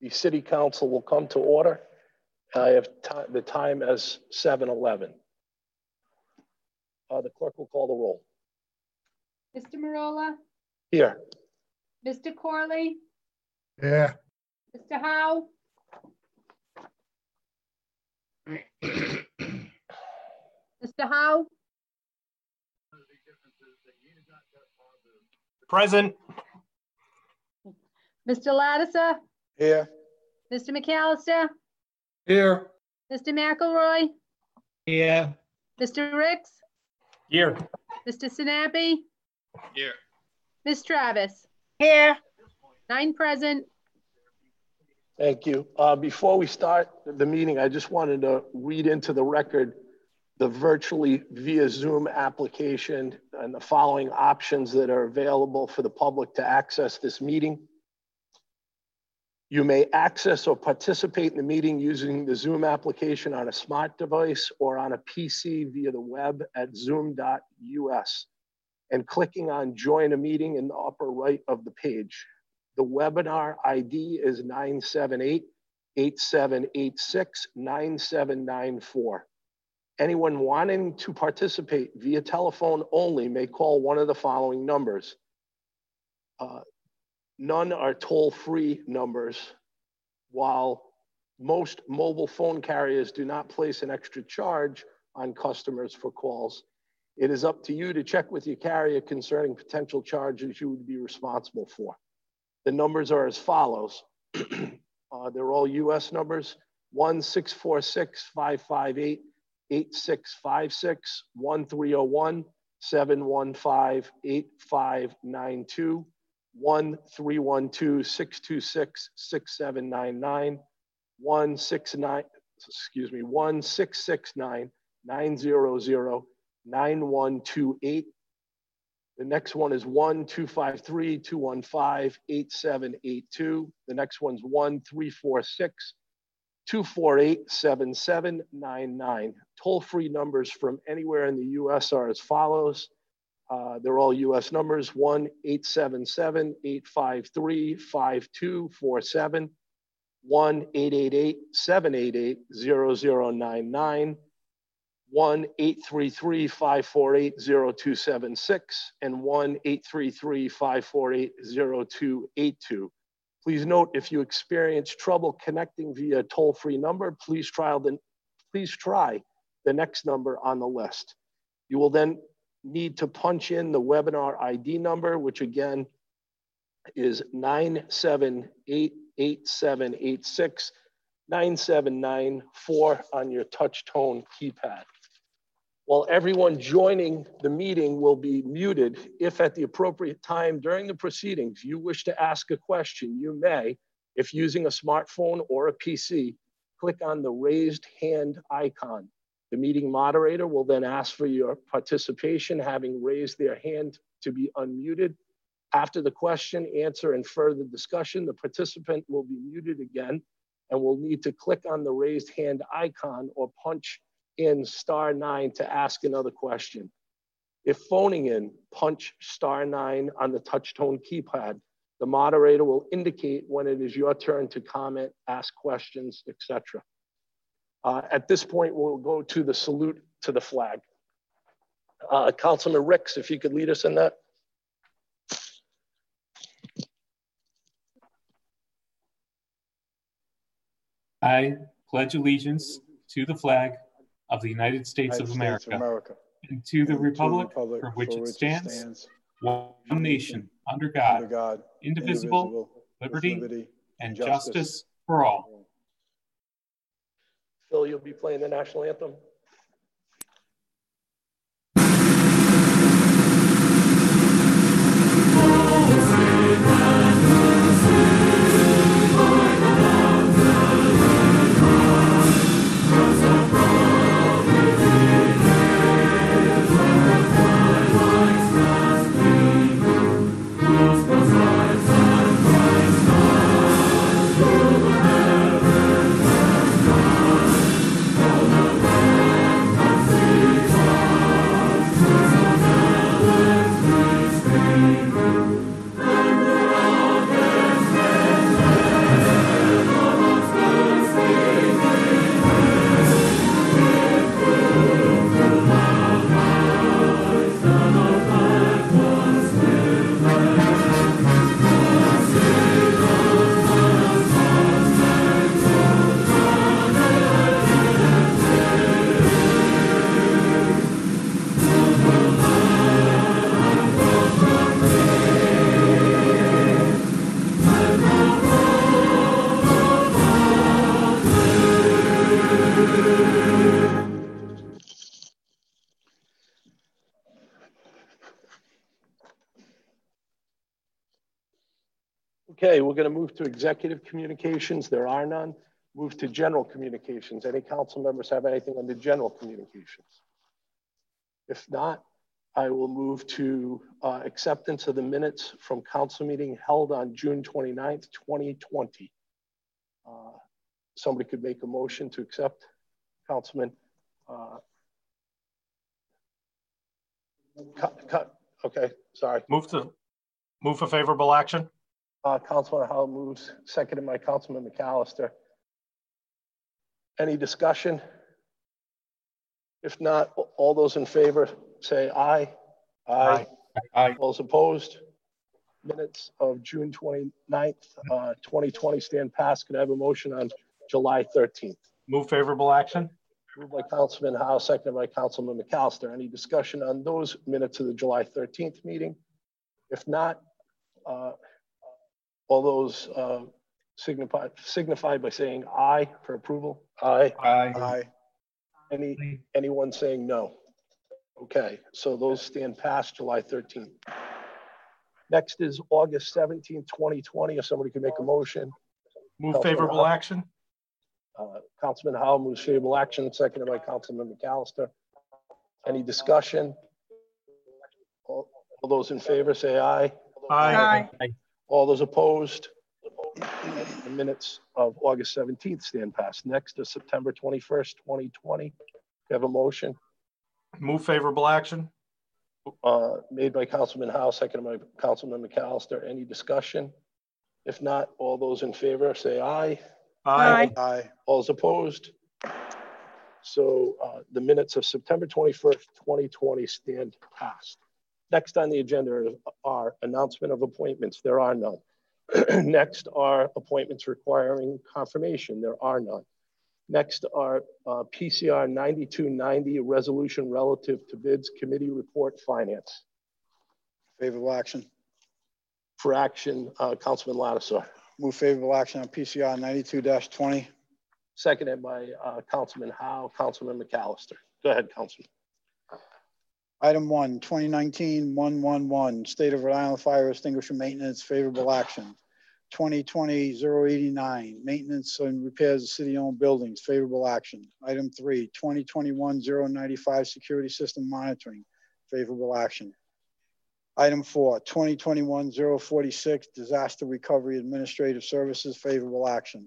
The city council will come to order. I have the time as 7:11. The clerk will call the roll. Mr. Marola? Here. Mr. Corley? Yeah. Mr. Howe? Mr. Howe? Present. Mr. Lattiser? Here. Mr. McAllister? Here. Mr. McElroy? Yeah. Mr. Ricks? Here. Mr. Sinapi? Here. Ms. Travis? Here. 9 present. Thank you. Before we start the meeting, I just wanted to read into the record the virtually via Zoom application and the following options that are available for the public to access this meeting. You may access or participate in the meeting using the Zoom application on a smart device or on a PC via the web at zoom.us and clicking on Join a Meeting in the upper right of the page. The webinar ID is 978-8786-9794. Anyone wanting to participate via telephone only may call one of the following numbers. None are toll-free numbers, while most mobile phone carriers do not place an extra charge on customers for calls. It is up to you to check with your carrier concerning potential charges you would be responsible for. The numbers are as follows. They're all US numbers: 1-646-558-8656, 1-301-715-8592, 1-312-626-6799, 1-669-900-9128. The next one is 1-253-215-8782. The next one's 1-346-248-7799. Toll-free numbers from anywhere in the US are as follows. They're all US numbers: 1-877-853-5247, 1-888-788-0099, 1-833-548-0276, and 1-833-548-0282. Please note, if you experience trouble connecting via a toll-free number, please try the next number on the list. You will then need to punch in the webinar ID number, which again is 978-8786-9794 on your touch tone keypad. While everyone joining the meeting will be muted, if at the appropriate time during the proceedings you wish to ask a question, you may, if using a smartphone or a PC, click on the raised hand icon. The meeting moderator will then ask for your participation, having raised their hand to be unmuted. After the question, answer, and further discussion, the participant will be muted again and will need to click on the raised hand icon or punch in *9 to ask another question. If phoning in, punch *9 on the touch tone keypad. The moderator will indicate when it is your turn to comment, ask questions, etc. At this point, we'll go to the salute to the flag. Councilman Ricks, if you could lead us in that. I pledge allegiance to the flag of the United States of America and to the republic for which it stands, one nation, under God, indivisible, liberty, and justice for all. Phil, you'll be playing the national anthem. Oh, Okay, we're going to move to executive communications. There are none. Move to general communications. Any council members have anything under general communications? If not, I will move to acceptance of the minutes from council meeting held on June 29th, 2020. Somebody could make a motion to accept. Councilman. Okay, sorry. Move for favorable action. Councilman Howell moves, seconded by Councilman McAllister. Any discussion? If not, all those in favor say aye. Aye. Aye. All those opposed? Minutes of June 29th, 2020 stand passed. Could I have a motion on July 13th? Move favorable action. Moved by Councilman Howe, seconded by Councilman McAllister. Any discussion on those minutes of the July 13th meeting? If not, all those signify by saying aye for approval. Aye. Aye. Anyone saying no? Okay, so those stand past July 13th. Next is August 17th, 2020. If somebody could make a motion. Move favorable action. Councilman Howell moves favorable action, seconded by Councilman McAllister. Any discussion? All those in favor say aye. Aye. All those opposed? The minutes of August 17th stand passed. Next is September 21st, 2020. Have a motion? Move favorable action. Made by Councilman Howe, seconded by Councilman McAllister. Any discussion? If not, all those in favor say aye. Aye. All those opposed? So the minutes of September 21st, 2020 stand passed. Next on the agenda are announcement of appointments. There are none. Next are appointments requiring confirmation. There are none. Next are PCR 9290, resolution relative to bids, committee report, finance. Favorable action. For action, Councilman Lattisaw. Move favorable action on PCR 92-20. Seconded by Councilman Howe, Councilman McAllister. Go ahead, Councilman. Item 1, 2019-111, State of Rhode Island Fire Extinguisher Maintenance, favorable action. 2020-089, Maintenance and Repairs of City-Owned Buildings, favorable action. Item 3, 2021-095, Security System Monitoring, favorable action. Item 4, 2021-046, Disaster Recovery Administrative Services, favorable action.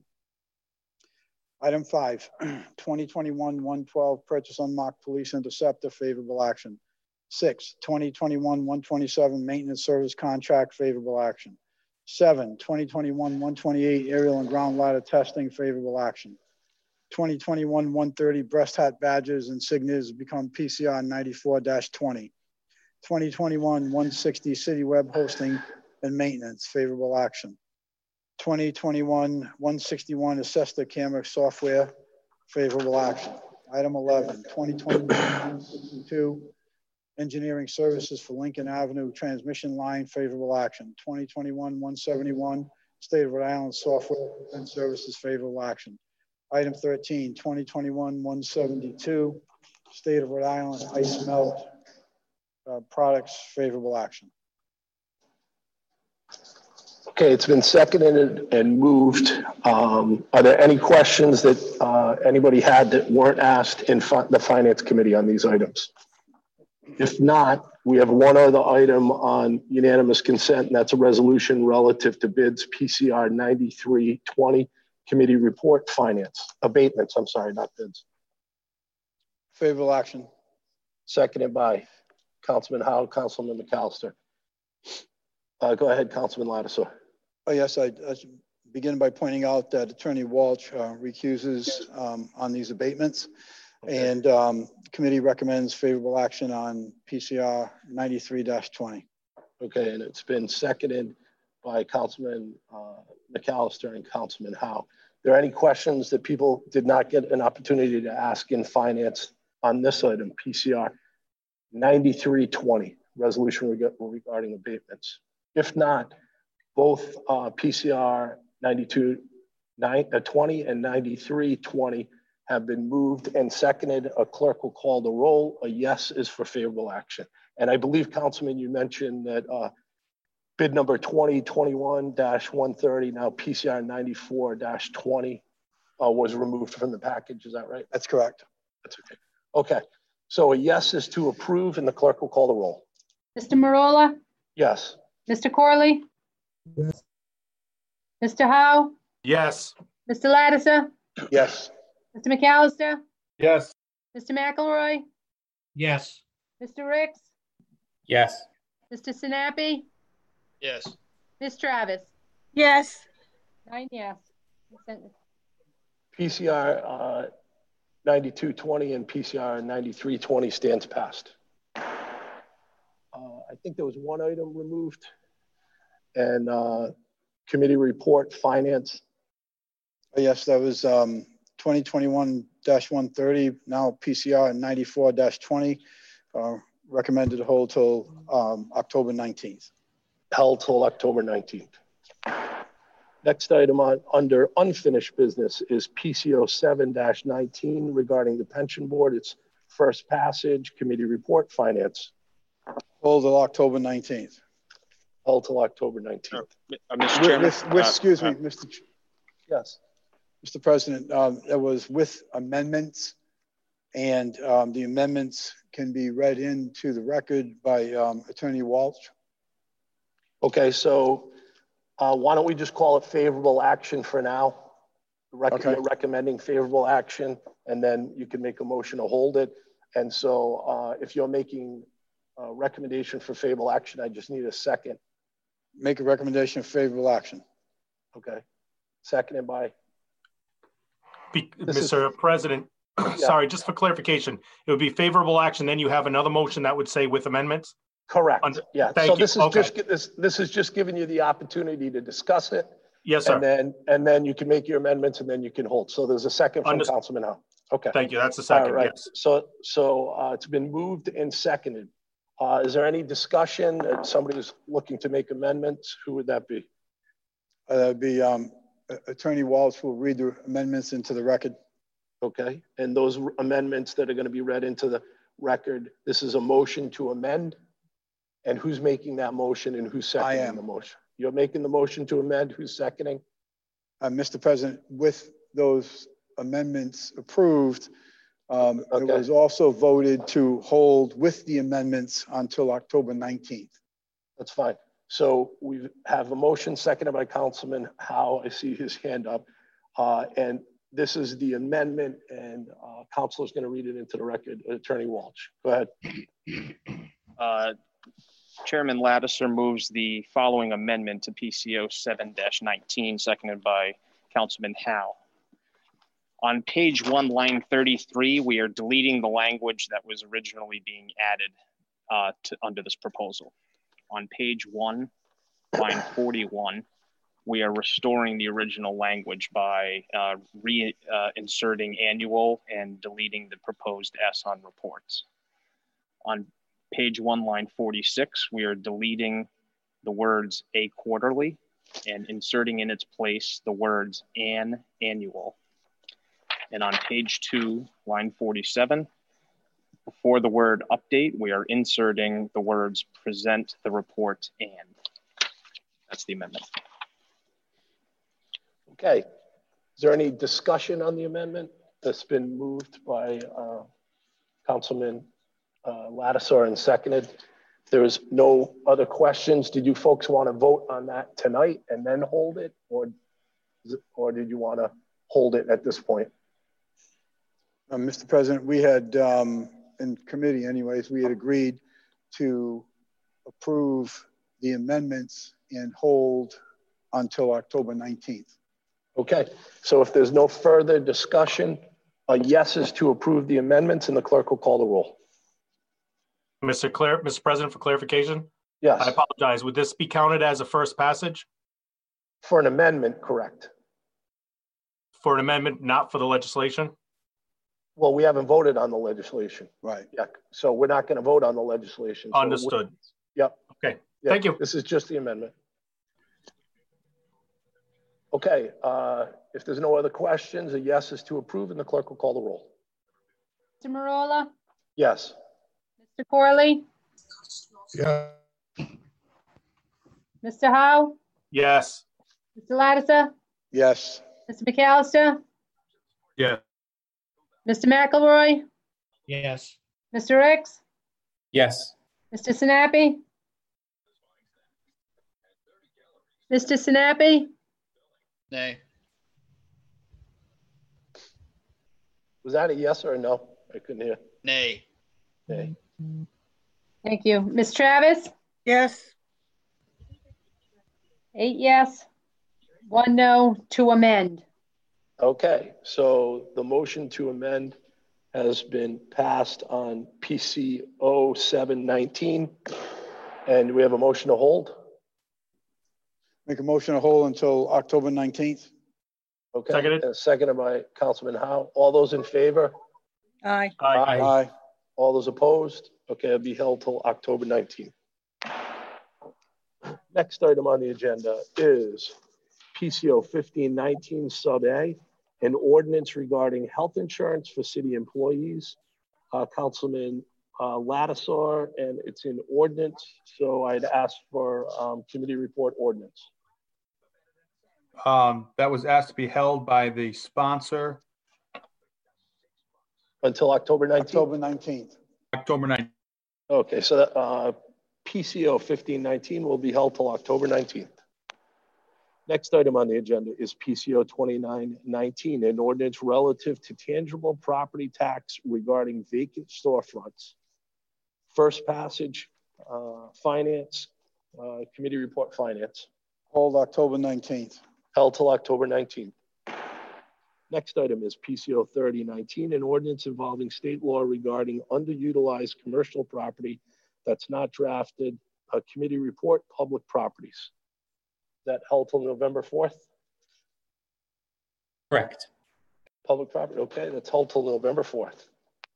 Item 5, 2021-112, Purchase Unmarked Police Interceptor, favorable action. 6, 2021-127, Maintenance Service Contract, favorable action. 7, 2021-128, Aerial and Ground Ladder Testing, favorable action. 2021-130, Breast Hat Badges and Insignias become PCR 94-20. 2021-160, City Web Hosting and Maintenance, favorable action. 2021-161, Assessor Camera Software, favorable action. Item 11, 2021-162, Engineering Services for Lincoln Avenue Transmission Line, favorable action. 2021-171, State of Rhode Island Software and Services, favorable action. Item 13, 2021-172, State of Rhode Island Ice Melt Products, favorable action. Okay, it's been seconded and moved. Are there any questions that anybody had that weren't asked in the Finance Committee on these items? If not, we have one other item on unanimous consent, and that's a resolution relative to bids PCR 9320, committee report, finance, abatements, I'm sorry, not bids. Favorable action. Seconded by Councilman Howe, Councilman McAllister. Go ahead, Councilman Lattisaw. Oh, yes, I begin by pointing out that Attorney Walsh recuses on these abatements. Okay. And committee recommends favorable action on PCR 93-20. Okay, and it's been seconded by Councilman McAllister and Councilman Howe. Are there any questions that people did not get an opportunity to ask in finance on this item, PCR 9320, resolution regarding abatements? If not, both PCR 9220 and 9320 have been moved and seconded. A clerk will call the roll. A yes is for favorable action. And I believe, Councilman, you mentioned that Bid number 2021-130, now PCR 94-20, was removed from the package. Is that right? That's correct. That's okay. Okay. So a yes is to approve, and the clerk will call the roll. Mr. Marola, Yes. Mr. Corley, Yes. Mr. Howe, Yes. Mr. Lattiser, Yes. Mr. McAllister, Yes. Mr. McElroy, Yes. Mr. Ricks, Yes. Mr. Sinapi, Yes. Ms. Travis. yes, 9 yes. PCR 9220 and PCR 9320 stands passed. I think there was one item removed, and committee report, finance. Yes, that was 2021-130, now PCR 94-20, recommended to hold till October 19th. Held till October 19th. Next item under unfinished business is PCO 7-19 regarding the pension board. It's first passage, committee report, finance. Hold till October 19th. Held till October 19th. Mr. Chairman. Excuse me, Mr. Yes. Mr. President, it was with amendments, and the amendments can be read into the record by Attorney Walsh. Okay, so why don't we just call it favorable action for now? Okay. You're recommending favorable action, and then you can make a motion to hold it. And so if you're making a recommendation for favorable action, I just need a second. Make a recommendation of favorable action. Okay. Seconded by? Mr. President, sorry, just for clarification, it would be favorable action, then you have another motion that would say with amendments? Correct. Yeah. Thank so you. this is Okay. this is just giving you the opportunity to discuss it. Yes, sir. And then you can make your amendments, and then you can hold. So there's a second from Councilman Howe. Okay. Thank you. That's the second. All right. Yes. So it's been moved and seconded. Is there any discussion? Somebody who's looking to make amendments? Who would that be? That'd be Attorney Walsh will read the amendments into the record. Okay. And those amendments that are going to be read into the record, this is a motion to amend. And who's making that motion, and who's seconding the motion? You're making the motion to amend. Who's seconding? Mr. President, with those amendments approved, Okay. it was also voted to hold with the amendments until October 19th. That's fine. So we have a motion seconded by Councilman Howe. I see his hand up. And this is the amendment, and Council is going to read it into the record. Attorney Walsh, go ahead. Chairman Lattiser moves the following amendment to PCO 7-19, seconded by Councilman Howe. On page 1, line 33, we are deleting the language that was originally being added under this proposal. On page 1, line 41, we are restoring the original language by reinserting annual and deleting the proposed S on reports. On page 1, line 46, we are deleting the words a quarterly and inserting in its place the words an annual. And on page 2, line 47, before the word update, we are inserting the words present the report and. That's the amendment. Okay. Is there any discussion on the amendment that's been moved by Councilman Lattiser and seconded? If there is no other questions, did you folks want to vote on that tonight and then hold it? Or did you want to hold it at this point? Mr. President, we had, in committee anyways, we had agreed to approve the amendments and hold until October 19th. Okay, so if there's no further discussion, a yes is to approve the amendments, and the clerk will call the roll. Mr. President, for clarification? Yes. I apologize. Would this be counted as a first passage? For an amendment, correct. For an amendment, not for the legislation? Well, we haven't voted on the legislation. Right. Yeah, so we're not going to vote on the legislation. So Understood. Yep. Okay, Yep. thank you. This is just the amendment. Okay, if there's no other questions, a yes is to approve, and the clerk will call the roll. Mr. Marola, Yes. Mr. Corley, Yeah. Mr. Howe, Yes. Mr. Lattiser, Yes. Mr. McAllister, Yeah. Mr. McElroy, Yes. Mr. Ricks, Yes. Mr. Sinapi, Mr. Sinapi, Nay. Was that a yes or a no? I couldn't hear. Nay. Okay. thank you. Ms. Travis, yes, 8 yes, 1 no to amend. Okay, so the motion to amend has been passed on PC 0719. And we have a motion to hold. Make a motion to hold until October 19th. Okay. Seconded. And seconded by Councilman Howe. All those in favor? aye, Aye. Aye. All those opposed? Okay, it'll be held till October 19th. Next item on the agenda is PCO 1519 Sub A, an ordinance regarding health insurance for city employees. Councilman Lattiser, and it's in ordinance. So I'd ask for committee report ordinance. That was asked to be held by the sponsor. Until October 19th? October 19th. October 9th. Okay, so that, PCO 1519 will be held till October 19th. Next item on the agenda is PCO 2919, an ordinance relative to tangible property tax regarding vacant storefronts. First passage, finance, committee report finance. Hold October 19th. Held till October 19th. Next item is PCO 3019, an ordinance involving state law regarding underutilized commercial property that's not drafted. A committee report, public properties. That held till November 4th? Correct. Public property, okay, that's held till November 4th.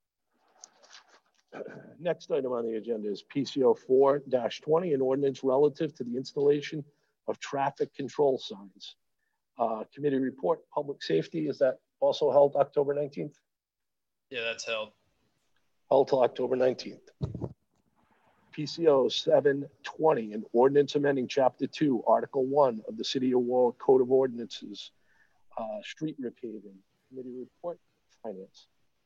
Next item on the agenda is PCO 4-20, an ordinance relative to the installation of traffic control signs. Committee report, public safety, is that also held October 19th? Yeah, that's held. Held till October 19th. PCO 720, an ordinance amending Chapter 2, Article 1 of the City of Warwick Code of Ordinances, street repaving. Committee report, finance.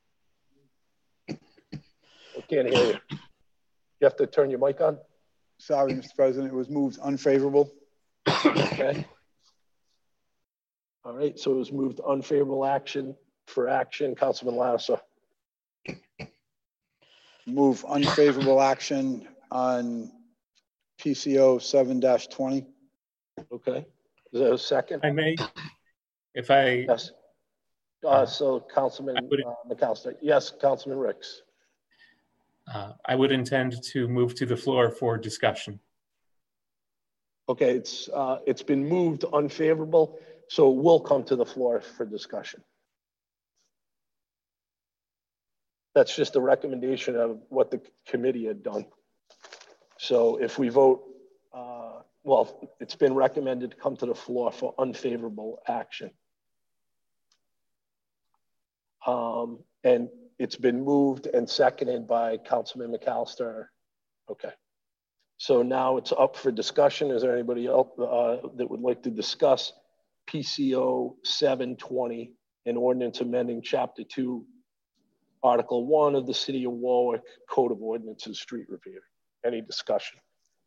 I can't hear you. You have to turn your mic on. Sorry, Mr. President, it was moved unfavorable. Okay. All right, so it was moved unfavorable action for action. Councilman Lattiser. Move unfavorable action on PCO 7-20. Okay. Is there a second? I may, if I. Yes. So Councilman McAllister. Yes, Councilman Ricks. I would intend to move to the floor for discussion. Okay, it's been moved unfavorable, so we'll come to the floor for discussion. That's just a recommendation of what the committee had done. So if we vote, well, it's been recommended to come to the floor for unfavorable action. And it's been moved and seconded by Councilman McAllister. Okay. So now it's up for discussion. Is there anybody else that would like to discuss PCO 720, an ordinance amending Chapter 2, Article 1 of the City of Warwick Code of Ordinances, street repair? Any discussion?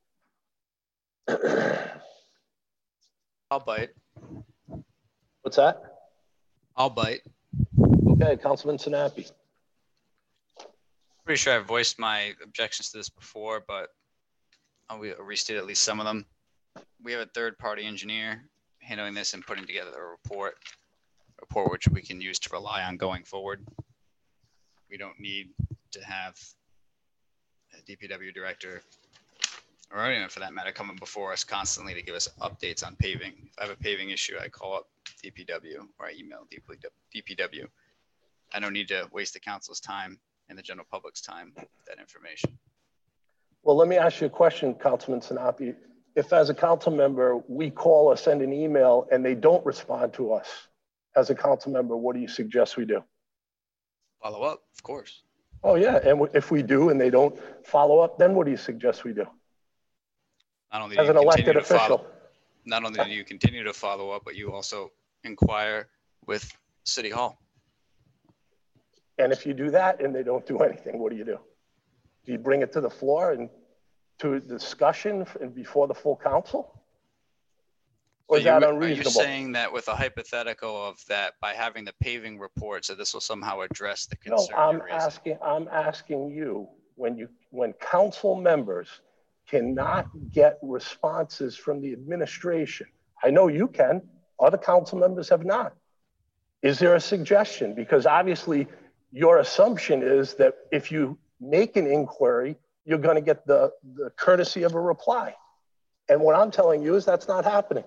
I'll bite. What's that? I'll bite. Okay, Councilman Sinapi. Pretty sure I've voiced my objections to this before, but I'll restate at least some of them. We have a third-party engineer handling this and putting together a report which we can use to rely on going forward. We don't need to have a DPW director, or anyone for that matter, coming before us constantly to give us updates on paving. If I have a paving issue, I call up DPW or I email DPW. I don't need to waste the council's time and the general public's time with that information. Well, let me ask you a question, Councilman Sinapi. If as a council member, we call or send an email and they don't respond to us, as a council member, what do you suggest we do? Follow up, of course. Oh yeah, and if we do and they don't follow up, then what do you suggest we do? Not only as do an you elected continue to follow, official. not only do you continue to follow up, but you also inquire with City Hall. And if you do that and they don't do anything, what do? Do you bring it to the floor and to a discussion and before the full council? Or is that unreasonable? Are you saying that with a hypothetical of that by having the paving reports that this will somehow address the concern? No, I'm asking you, when council members cannot get responses from the administration, I know you can, other council members have not. Is there a suggestion? Because obviously your assumption is that if you make an inquiry, you're going to get the courtesy of a reply. And what I'm telling you is that's not happening.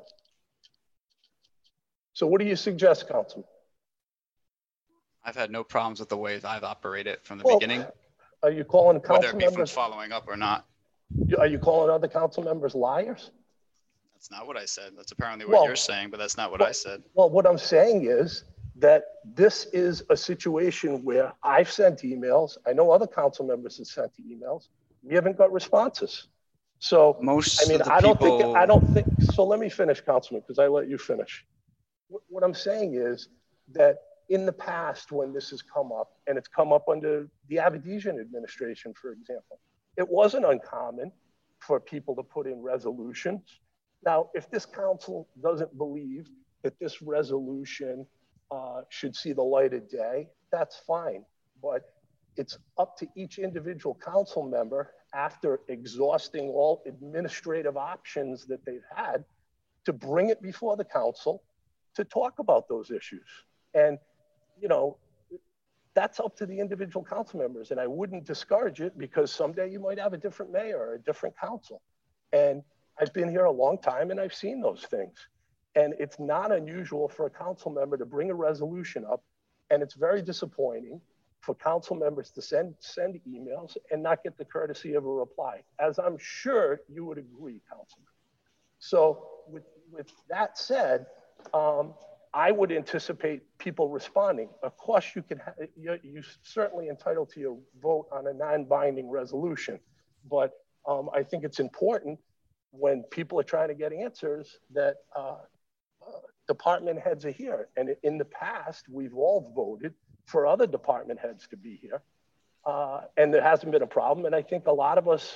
So what do you suggest, Councilman? I've had no problems with the way I've operated from the beginning. Are you calling council whether it be members from following up or not? Are you calling other council members liars? That's not what I said. That's apparently what you're saying, but that's not what I said. Well, what I'm saying is that this is a situation where I've sent emails. I know other council members have sent emails. We haven't got responses. So I don't think. So let me finish, Councilman, because I let you finish. What I'm saying is that in the past, when this has come up, and it's come up under the Avedisian administration, for example, it wasn't uncommon for people to put in resolutions. Now, if this council doesn't believe that this resolution should see the light of day, that's fine. But it's up to each individual council member, after exhausting all administrative options that they've had, to bring it before the council to talk about those issues. And, you know, that's up to the individual council members. And I wouldn't discourage it, because someday you might have a different mayor or a different council. And I've been here a long time and I've seen those things. And it's not unusual for a council member to bring a resolution up. And it's very disappointing for council members to send emails and not get the courtesy of a reply, as I'm sure you would agree, Councilman. So with that said, I would anticipate people responding. Of course, you're certainly entitled to your vote on a non-binding resolution, but I think it's important when people are trying to get answers that department heads are here. And in the past, we've all voted for other department heads to be here, and there hasn't been a problem. And I think a lot of us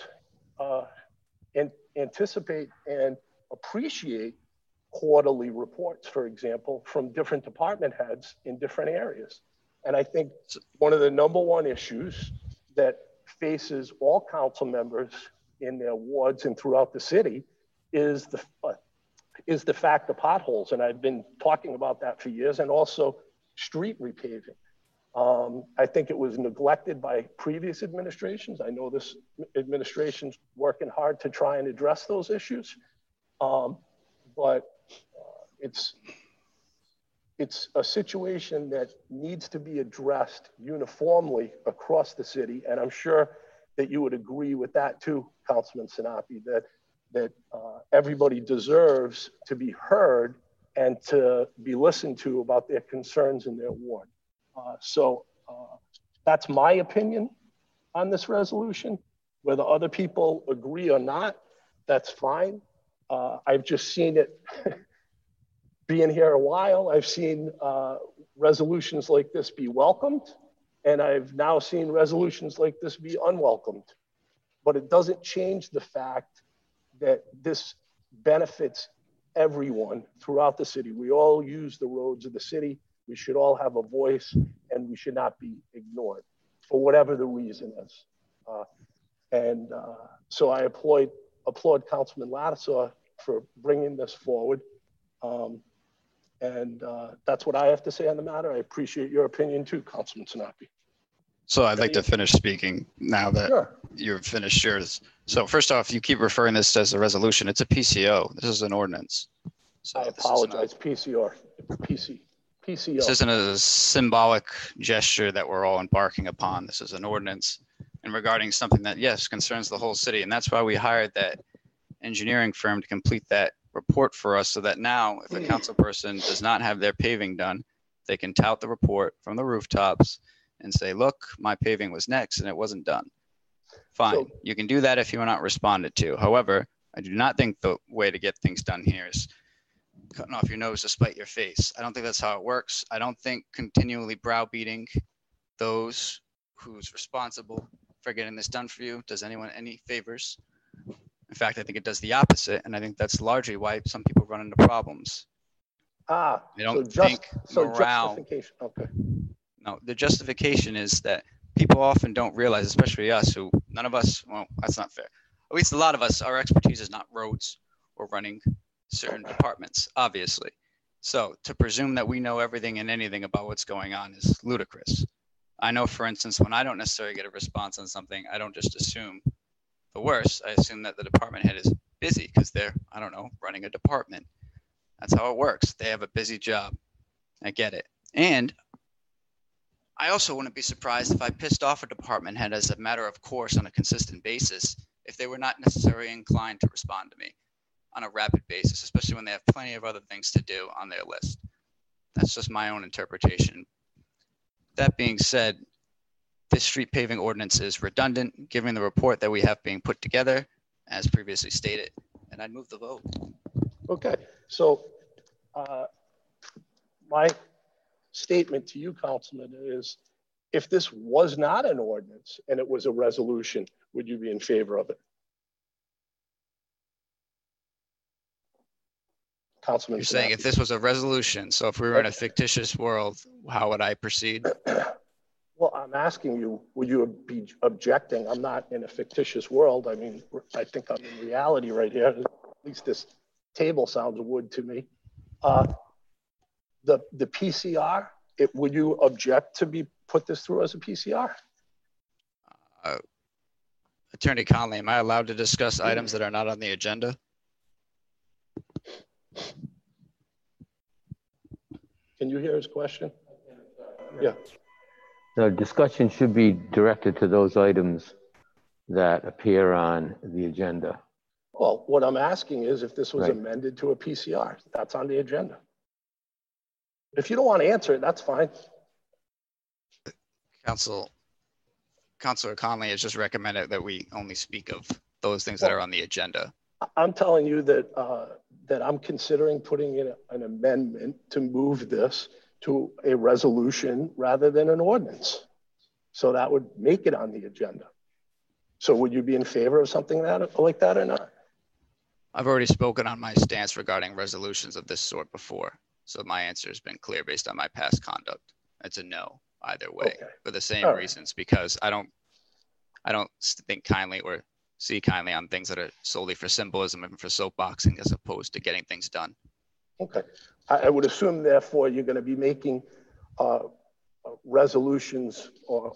anticipate and appreciate quarterly reports, for example, from different department heads in different areas. And I think one of the number one issues that faces all council members in their wards and throughout the city is the fact of potholes. And I've been talking about that for years, and also street repaving. I think it was neglected by previous administrations. I know this administration's working hard to try and address those issues. But it's a situation that needs to be addressed uniformly across the city. And I'm sure that you would agree with that too, Councilman Sinapi, that everybody deserves to be heard and to be listened to about their concerns in their ward. So that's my opinion on this resolution. Whether other people agree or not, that's fine. I've just seen it being here a while. I've seen resolutions like this be welcomed, and I've now seen resolutions like this be unwelcomed. But it doesn't change the fact that this benefits everyone throughout the city. We all use the roads of the city. We should all have a voice, and we should not be ignored for whatever the reason is. So I applaud Councilman Lattisaw for bringing this forward. That's what I have to say on the matter. I appreciate your opinion too, Councilman Sinapi. So I'd like to finish speaking now that you've finished yours. So first off, you keep referring to this as a resolution. It's a PCO. This is an ordinance. So I apologize, PCO. This isn't a symbolic gesture that we're all embarking upon. This is an ordinance, and regarding something that, yes, concerns the whole city. And that's why we hired that engineering firm to complete that report for us, so that now if a council person does not have their paving done, they can tout the report from the rooftops and say, look, my paving was next and it wasn't done. Fine. You can do that if you were not responded to. However, I do not think the way to get things done here is cutting off your nose to spite your face. I don't think that's how it works. I don't think continually browbeating those who's responsible for getting this done for you does anyone any favors. In fact, I think it does the opposite, and I think that's largely why some people run into problems. I don't think morale. Justification. Okay. No, the justification is that people often don't realize, especially us, who none of us, well, that's not fair. At least a lot of us, our expertise is not roads or running certain departments, obviously. So to presume that we know everything and anything about what's going on is ludicrous. I know, for instance, when I don't necessarily get a response on something, I don't just assume the worst. I assume that the department head is busy because they're, I don't know, running a department. That's how it works. They have a busy job. I get it. And I also wouldn't be surprised if I pissed off a department head as a matter of course on a consistent basis if they were not necessarily inclined to respond to me on a rapid basis, especially when they have plenty of other things to do on their list. That's just my own interpretation. That being said, this street paving ordinance is redundant, given the report that we have being put together, as previously stated, and I'd move the vote. Okay, so my statement to you, Councilman, is if this was not an ordinance and it was a resolution, would you be in favor of it? Councilman, you're saying if this was a resolution, so if we were in a fictitious world, how would I proceed? Well, I'm asking you, would you be objecting? I'm not in a fictitious world. I mean, I think I'm in reality right here. At least this table sounds wood to me. The PCR, would you object to be put this through as a PCR? Attorney Conley, am I allowed to discuss items that are not on the agenda? Can you hear his question? Yeah. The discussion should be directed to those items that appear on the agenda. Well, what I'm asking is if this was amended to a PCR, that's on the agenda. If you don't want to answer it, that's fine. Councilor Conley has just recommended that we only speak of those things that are on the agenda. I'm telling you that that I'm considering putting in an amendment to move this to a resolution rather than an ordinance. So that would make it on the agenda. So would you be in favor of something like that or not? I've already spoken on my stance regarding resolutions of this sort before. So my answer has been clear based on my past conduct. It's a no either way for the same reasons, because I don't think kindly or see kindly on things that are solely for symbolism and for soapboxing as opposed to getting things done. Okay. I would assume, therefore, you're going to be making resolutions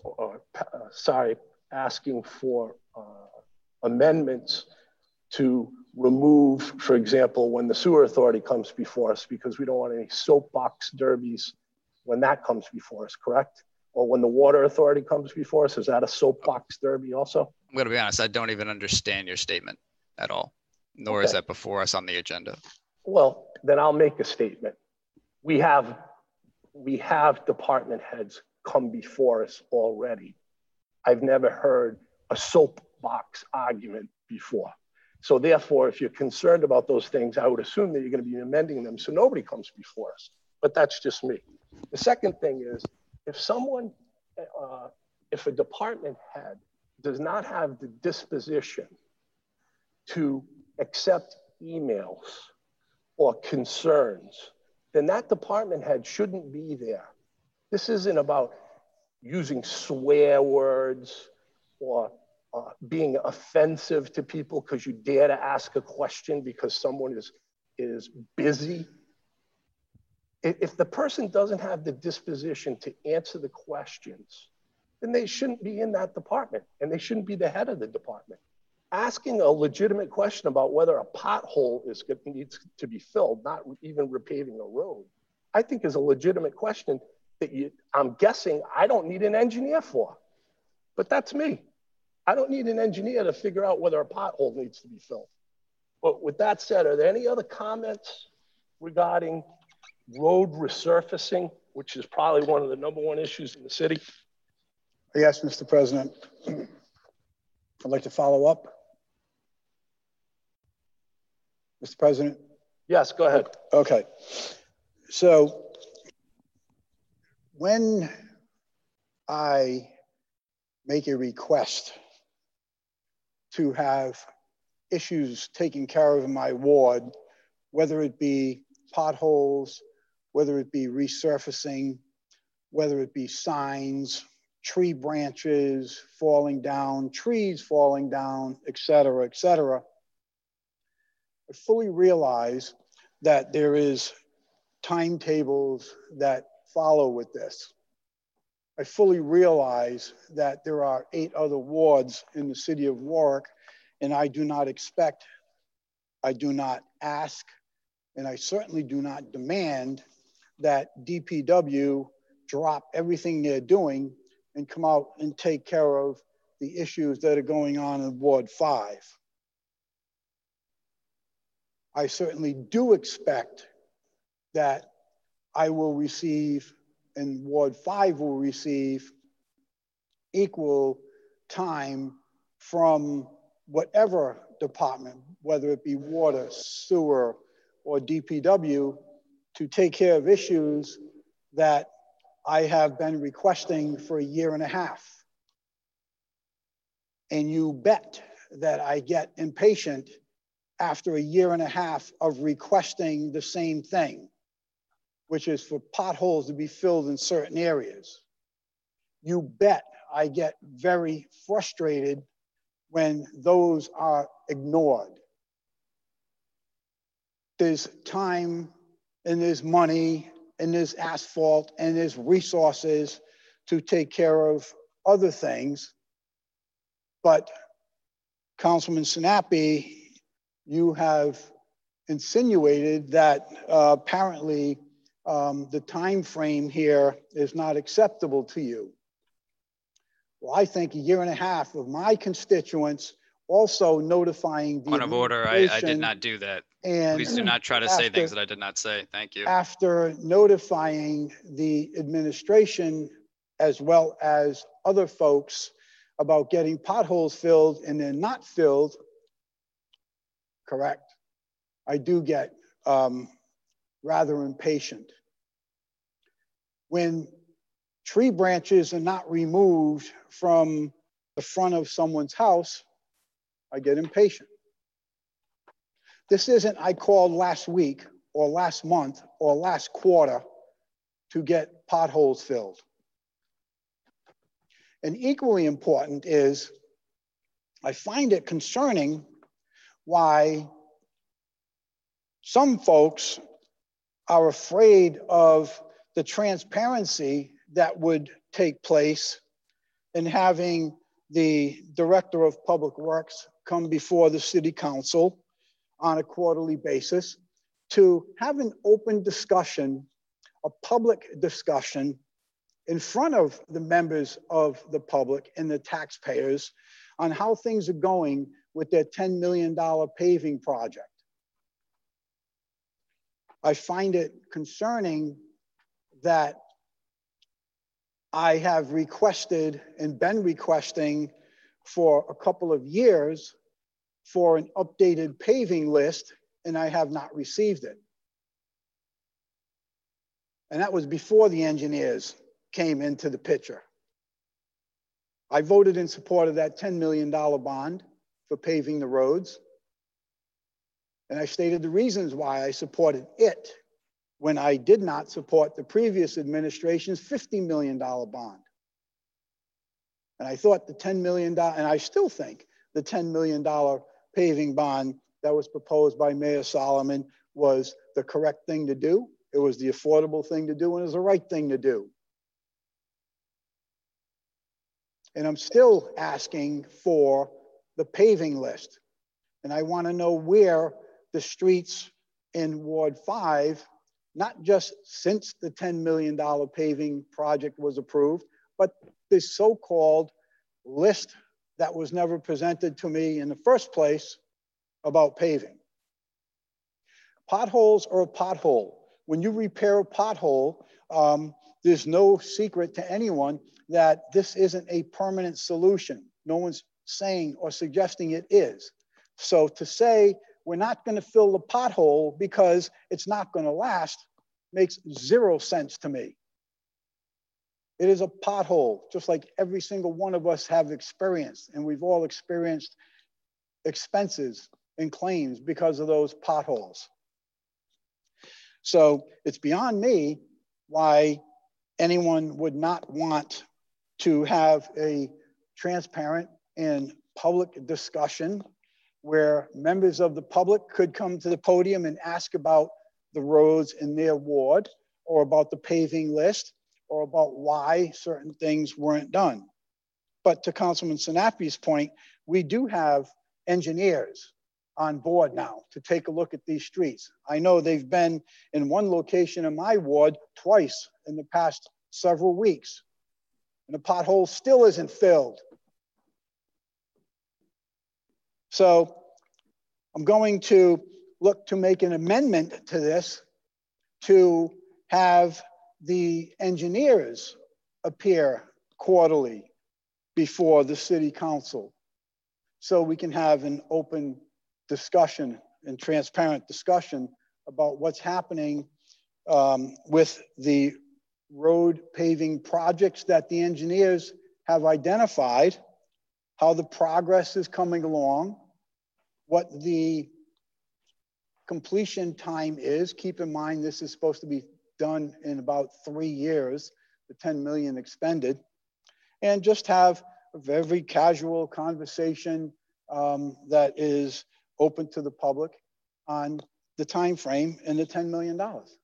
asking for amendments to remove, for example, when the sewer authority comes before us, because we don't want any soapbox derbies when that comes before us, correct? Or when the water authority comes before us, is that a soapbox derby also? I'm going to be honest, I don't even understand your statement at all, nor is that before us on the agenda. Well, then I'll make a statement. We have department heads come before us already. I've never heard a soapbox argument before. So therefore, if you're concerned about those things, I would assume that you're going to be amending them so nobody comes before us. But that's just me. The second thing is, if a department head does not have the disposition to accept emails or concerns, then that department head shouldn't be there. This isn't about using swear words or being offensive to people because you dare to ask a question because someone is busy. If the person doesn't have the disposition to answer the questions, then they shouldn't be in that department and they shouldn't be the head of the department. Asking a legitimate question about whether a pothole needs to be filled, not even repaving a road, I think is a legitimate question that I'm guessing I don't need an engineer for. But that's me. I don't need an engineer to figure out whether a pothole needs to be filled. But with that said, are there any other comments regarding road resurfacing, which is probably one of the #1 issues in the city? Yes, Mr. President. I'd like to follow up. Mr. President? Yes, go ahead. Okay. So when I make a request to have issues taken care of in my ward, whether it be potholes, whether it be resurfacing, whether it be signs, tree branches falling down, trees falling down, et cetera, I fully realize that there is timetables that follow with this. I fully realize that there are 8 other wards in the city of Warwick, and I do not expect, I do not ask, and I certainly do not demand that DPW drop everything they're doing and come out and take care of the issues that are going on in Ward 5. I certainly do expect that I will receive, and Ward 5 will receive, equal time from whatever department, whether it be water, sewer, or DPW, to take care of issues that I have been requesting for a year and a half. And you bet that I get impatient after a year and a half of requesting the same thing, which is for potholes to be filled in certain areas. You bet I get very frustrated when those are ignored. There's time and there's money and there's asphalt and there's resources to take care of other things. But Councilman Sinapi, you have insinuated that apparently the time frame here is not acceptable to you. Well, I think a year and a half of my constituents also notifying the Point of order, I did not do that. And please do not try to say things that I did not say. Thank you. After notifying the administration as well as other folks about getting potholes filled and they're not filled, correct, I do get rather impatient. When tree branches are not removed from the front of someone's house, I get impatient. This isn't I called last week or last month or last quarter to get potholes filled. And equally important is I find it concerning why some folks are afraid of the transparency that would take place in having the Director of Public Works come before the City Council on a quarterly basis to have an open discussion, a public discussion in front of the members of the public and the taxpayers on how things are going with their $10 million paving project. I find it concerning that I have requested and been requesting for a couple of years for an updated paving list, and I have not received it. And that was before the engineers came into the picture. I voted in support of that $10 million bond for paving the roads. And I stated the reasons why I supported it when I did not support the previous administration's $50 million bond. And I thought the $10 million, and I still think the $10 million paving bond that was proposed by Mayor Solomon was the correct thing to do. It was the affordable thing to do, and it was the right thing to do. And I'm still asking for the paving list. And I want to know where the streets in Ward 5, not just since the $10 million paving project was approved, but this so-called list that was never presented to me in the first place about paving. Potholes are a pothole. When you repair a pothole, there's no secret to anyone that this isn't a permanent solution. No one's saying or suggesting it is. So to say we're not going to fill the pothole because it's not going to last makes zero sense to me. It is a pothole, just like every single one of us have experienced, and we've all experienced expenses and claims because of those potholes. So it's beyond me why anyone would not want to have a transparent and public discussion where members of the public could come to the podium and ask about the roads in their ward, or about the paving list, or about why certain things weren't done. But to Councilman Sinapi's point, we do have engineers on board now to take a look at these streets. I know they've been in one location in my ward twice in the past several weeks, and the pothole still isn't filled. So I'm going to look to make an amendment to this to have the engineers appear quarterly before the city council, so we can have an open discussion and transparent discussion about what's happening with the road paving projects that the engineers have identified, how the progress is coming along, what the completion time is. Keep in mind, this is supposed to be done in about 3 years, the 10 million expended, and just have a very casual conversation that is open to the public on the time frame and the $10 million.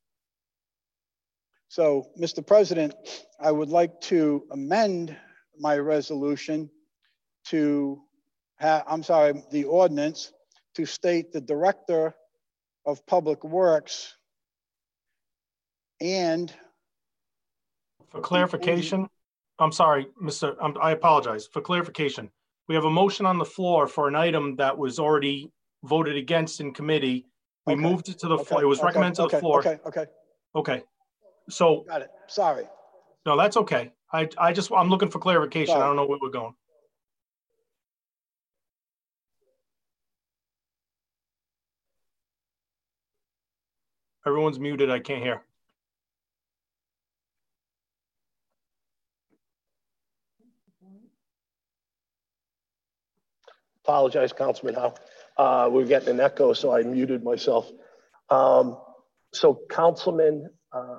So, Mr. President, I would like to amend my resolution to the ordinance to state the Director of Public Works and... For clarification, I'm sorry, I apologize. For clarification, we have a motion on the floor for an item that was already voted against in committee. We moved it to the floor. It was recommended to the floor. Okay. So. Got it. Sorry. No, that's okay. I'm looking for clarification. Sorry. I don't know where we're going. Everyone's muted. I can't hear. Apologize, Councilman Howe. We're getting an echo, so I muted myself. So Councilman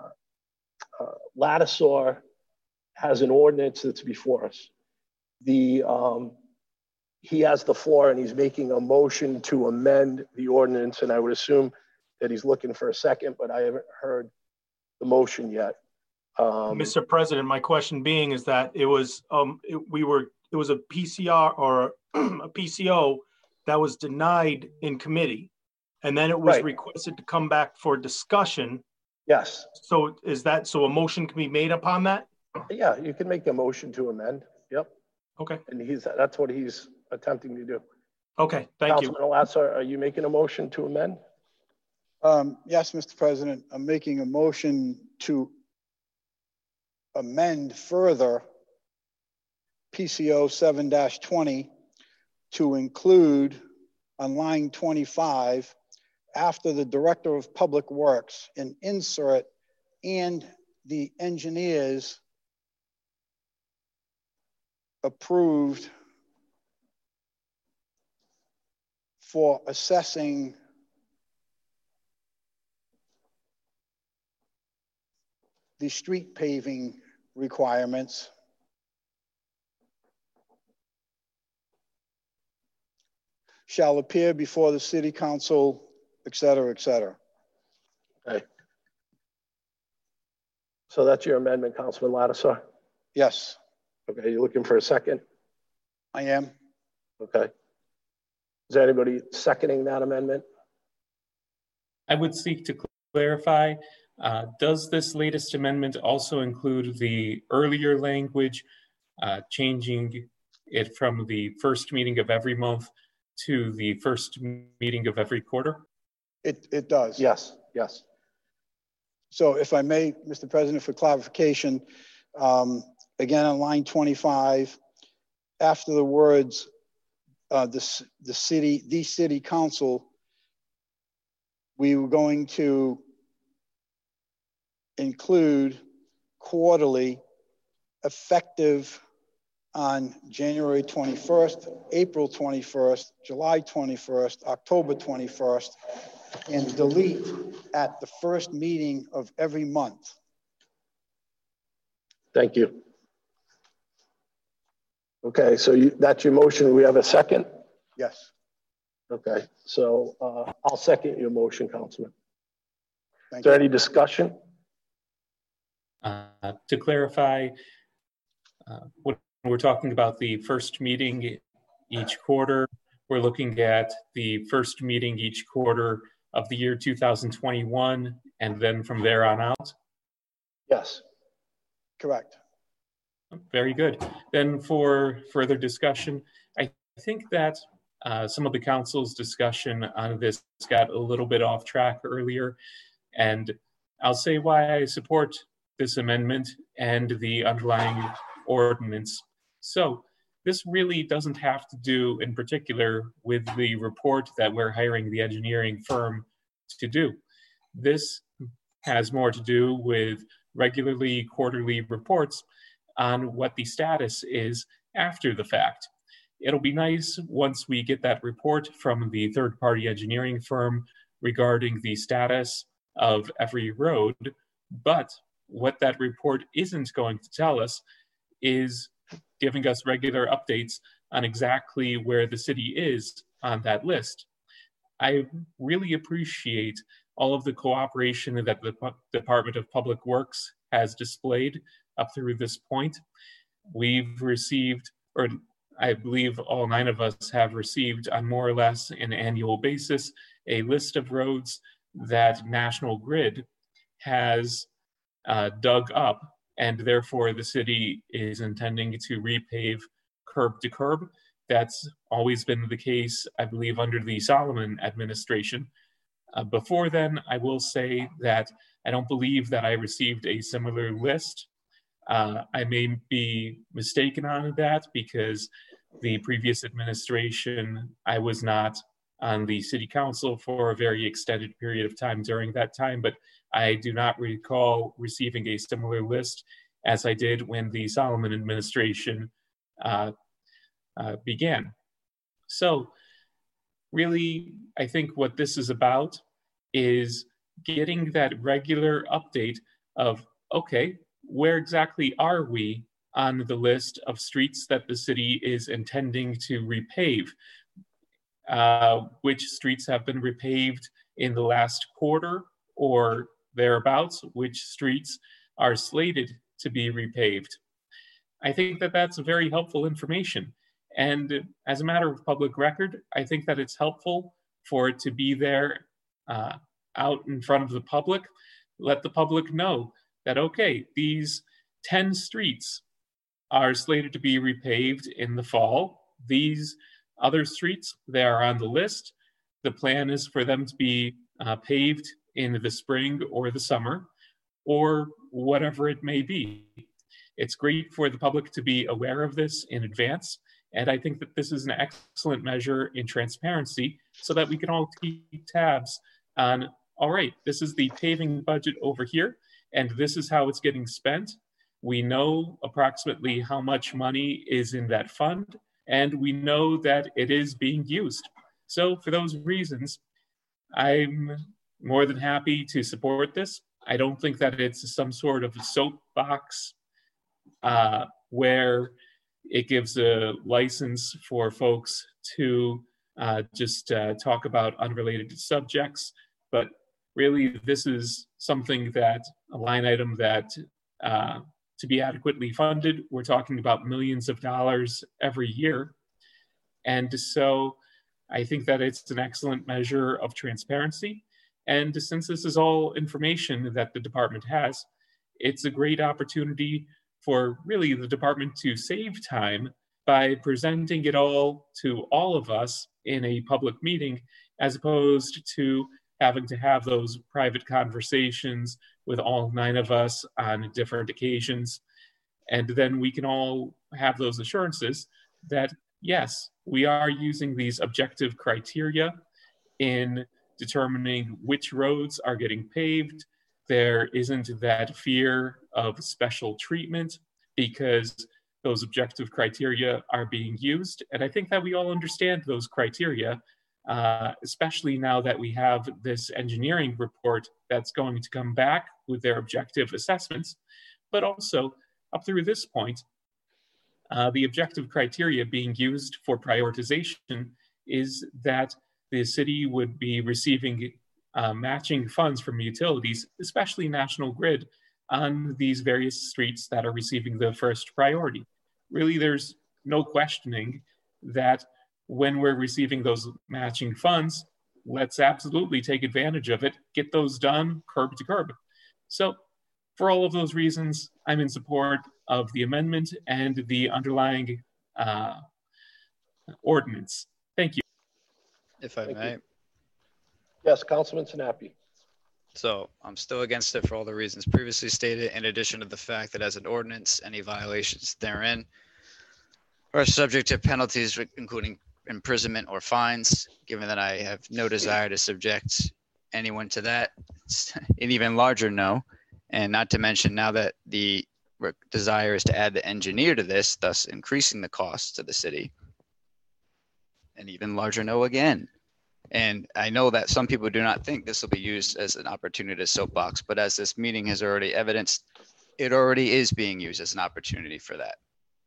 Lattisaw has an ordinance that's before us. He has the floor and he's making a motion to amend the ordinance, and I would assume that he's looking for a second, but I haven't heard the motion yet. Mr. President, my question being is that it was it was a PCR or a PCO that was denied in committee, and then it was requested to come back for discussion. Yes. So so a motion can be made upon that? Yeah, you can make a motion to amend. Yep. Okay. And that's what he's attempting to do. Okay, thank you. Councilman Lattisaw, are you making a motion to amend? Yes, Mr. President, I'm making a motion to amend further PCO 7-20 to include on line 25, after the Director of Public Works, an insert and the engineers approved for assessing the street paving requirements shall appear before the city council, et cetera, et cetera. Okay. So that's your amendment, Councilman Lattisaw? Yes. Okay, you're looking for a second? I am. Okay. Is there anybody seconding that amendment? I would seek to clarify, does this latest amendment also include the earlier language, changing it from the first meeting of every month to the first meeting of every quarter? It does. Yes, yes. So if I may, Mr. President, for clarification, again on line 25, after the words the city council we were going to include quarterly effective on January 21st, April 21st, July 21st, October 21st, and delete at the first meeting of every month. Thank you. Okay, so that's your motion. We have a second? Yes. Okay, so I'll second your motion, Councilman. Thank Is there you. any discussion? To clarify, when we're talking about the first meeting each quarter, we're looking at the first meeting each quarter of the year 2021, and then from there on out? Yes. Correct. Very good. Then for further discussion, I think that some of the council's discussion on this got a little bit off track earlier, and I'll say why I support this amendment and the underlying ordinance. So this really doesn't have to do in particular with the report that we're hiring the engineering firm to do. This has more to do with regularly quarterly reports on what the status is after the fact. It'll be nice once we get that report from the third-party engineering firm regarding the status of every road, but what that report isn't going to tell us is giving us regular updates on exactly where the city is on that list. I really appreciate all of the cooperation that the Department of Public Works has displayed up through this point. We've received, or I believe all 9 of us have received on more or less an annual basis, a list of roads that National Grid has dug up, and therefore the city is intending to repave curb to curb. That's always been the case, I believe, under the Solomon administration. Before then, I will say that I don't believe that I received a similar list. I may be mistaken on that because the previous administration, I was not on the city council for a very extended period of time during that time, but I do not recall receiving a similar list as I did when the Solomon administration began. So really, I think what this is about is getting that regular update of, okay, where exactly are we on the list of streets that the city is intending to repave? Which streets have been repaved in the last quarter or thereabouts? Which streets are slated to be repaved? I think that that's very helpful information. And as a matter of public record, I think that it's helpful for it to be there out in front of the public. Let the public know that, okay, these 10 streets are slated to be repaved in the fall. These other streets, they are on the list. The plan is for them to be paved in the spring or the summer, or whatever it may be. It's great for the public to be aware of this in advance. And I think that this is an excellent measure in transparency so that we can all keep tabs on, all right, this is the paving budget over here, and this is how it's getting spent. We know approximately how much money is in that fund, and we know that it is being used. So for those reasons, I'm more than happy to support this. I don't think that it's some sort of soapbox where it gives a license for folks to just talk about unrelated subjects, but really this is something that, a line item that to be adequately funded, we're talking about millions of dollars every year. And so I think that it's an excellent measure of transparency. And since this is all information that the department has, it's a great opportunity for really the department to save time by presenting it all to all of us in a public meeting, as opposed to having to have those private conversations with all 9 of us on different occasions. And then we can all have those assurances that, yes, we are using these objective criteria in determining which roads are getting paved. There isn't that fear of special treatment because those objective criteria are being used. And I think that we all understand those criteria, especially now that we have this engineering report that's going to come back with their objective assessments. But also, up through this point, the objective criteria being used for prioritization is that the city would be receiving matching funds from utilities, especially National Grid, on these various streets that are receiving the first priority. Really, there's no questioning that when we're receiving those matching funds, let's absolutely take advantage of it, get those done curb to curb. So for all of those reasons, I'm in support of the amendment and the underlying ordinance. Thank you. If I may. Yes, Councilman Sinapi. So I'm still against it for all the reasons previously stated, in addition to the fact that as an ordinance, any violations therein are subject to penalties, including imprisonment or fines. Given that I have no desire to subject anyone to that, it's an even larger no. And not to mention now that the desire is to add the engineer to this, thus increasing the cost to the city, an even larger no again. And I know that some people do not think this will be used as an opportunity to soapbox, but as this meeting has already evidenced, it already is being used as an opportunity for that.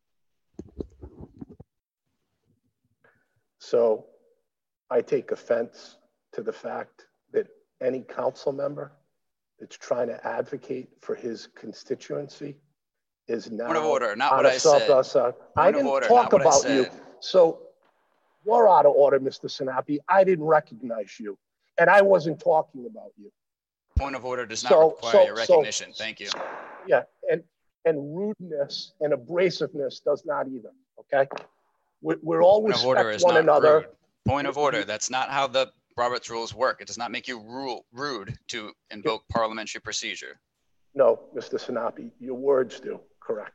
So I take offense to the fact that any council member that's trying to advocate for his constituency is now Point of order, not what I said. I didn't talk about you. So you're out of order, Mr. Sinapi. I didn't recognize you, and I wasn't talking about you. Point of order does not require your recognition. Thank you. Yeah, and rudeness and abrasiveness does not either, okay? We're all respect one another. Point of order. That's not how the Robert's rules work. It does not make you rude to invoke parliamentary procedure. No, Mr. Sinapi, your words do, correct.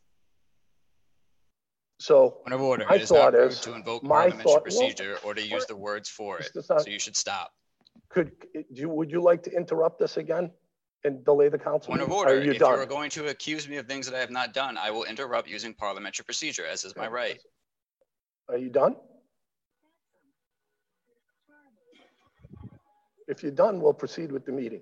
So point of order. It is not rude to invoke parliamentary procedure or to use the words for it. So you should stop. Would you like to interrupt us again and delay the council? Point of order. If you are going to accuse me of things that I have not done, I will interrupt using parliamentary procedure, as is my right. Are you done? If you're done, we'll proceed with the meeting.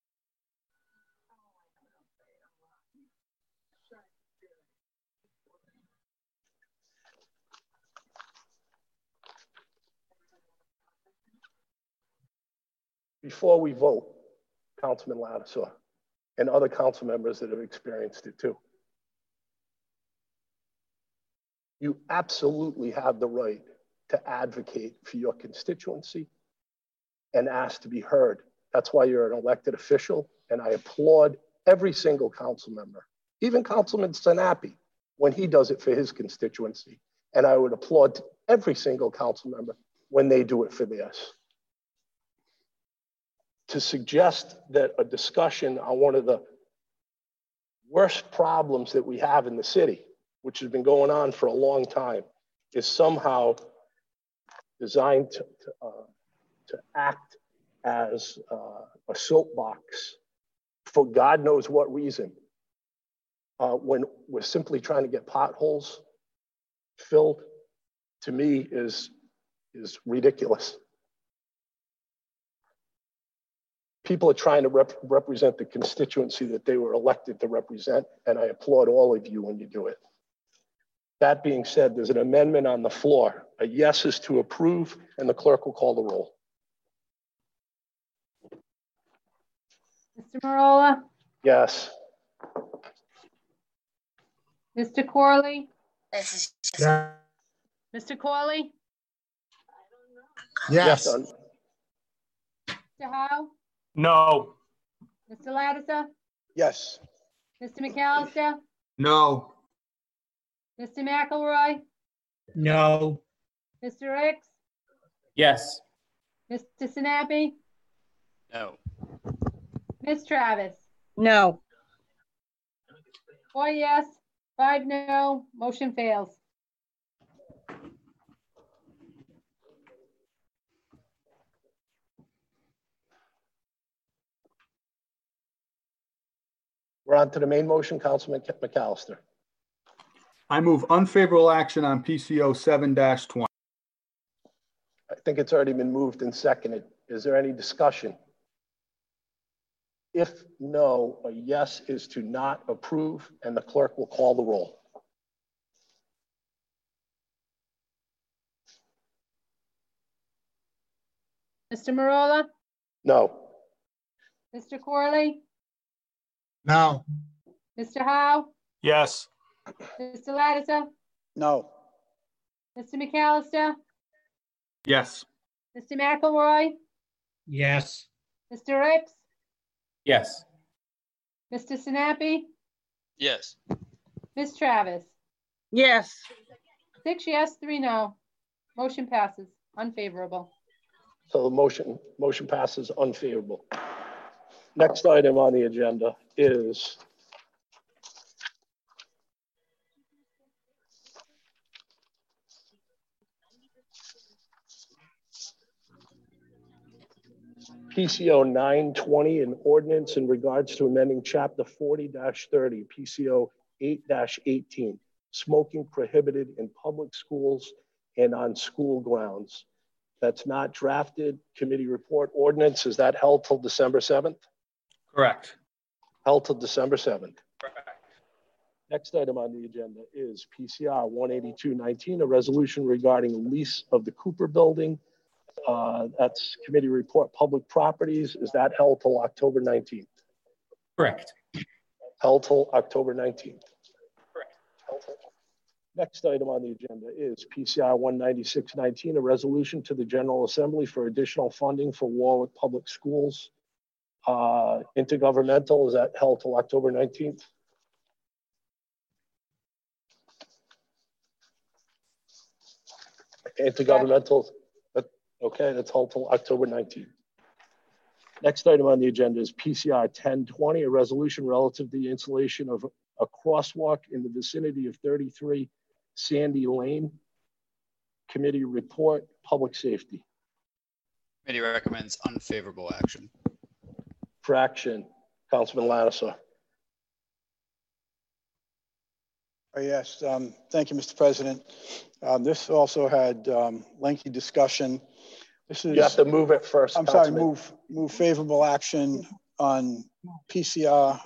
Before we vote, Councilman Lattisaw and other council members that have experienced it too, you absolutely have the right to advocate for your constituency and ask to be heard. That's why you're an elected official, and I applaud every single council member, even Councilman Sinapi, when he does it for his constituency. And I would applaud every single council member when they do it for theirs. To suggest that a discussion on one of the worst problems that we have in the city, which has been going on for a long time, is somehow designed to act as a soapbox for God knows what reason, when we're simply trying to get potholes filled, to me is ridiculous. People are trying to represent the constituency that they were elected to represent, and I applaud all of you when you do it. That being said, there's an amendment on the floor. A yes is to approve, and the clerk will call the roll. Mr. Marola? Yes. Mr. Corley? Yes. Mr. Corley? Yes. Mr. Howe? No. Mr. Lattisaw? Yes. Mr. McAllister? No. Mr. McElroy? No. Mr. Ricks? Yes. Mr. Sinapi? No. Ms. Travis? No. 4 yes, 5 no, motion fails. We're on to the main motion, Councilman McAllister. I move unfavorable action on PCO 7-20. I think it's already been moved and seconded. Is there any discussion? If no, a yes is to not approve, and the clerk will call the roll. Mr. Marola, No. Mr. Corley, No. Mr. Howe, Yes. Mr. Lattiser, No. Mr. McAllister, Yes. Mr. McElroy, Yes. Mr. Ricks, Yes. Mr. Sinapi, Yes. Ms. Travis. Yes. 6 yes, 3 no. Motion passes. Unfavorable. So the motion passes unfavorable. Next item on the agenda is PCO 920, an ordinance in regards to amending Chapter 40-30, PCO 8-18, smoking prohibited in public schools and on school grounds. That's not drafted. Committee report ordinance. Is that held till December 7th? Correct. Held till December 7th. Correct. Next item on the agenda is PCR 18219, a resolution regarding lease of the Cooper Building. That's committee report public properties. Is that held till October 19th? Correct. Held till October 19th. Correct. Next item on the agenda is PCR 19619, a resolution to the General Assembly for additional funding for Warwick Public Schools. Intergovernmental, is that held till October 19th? Intergovernmental, okay, that's held till October 19th. Next item on the agenda is PCR 1020, a resolution relative to the installation of a crosswalk in the vicinity of 33 Sandy Lane. Committee report, public safety. Committee recommends unfavorable action. For action, Councilman Lattiser. Yes, thank you, Mr. President. This also had lengthy discussion. This is, you have to move it first. I'm Councilman. Sorry, move favorable action on PCR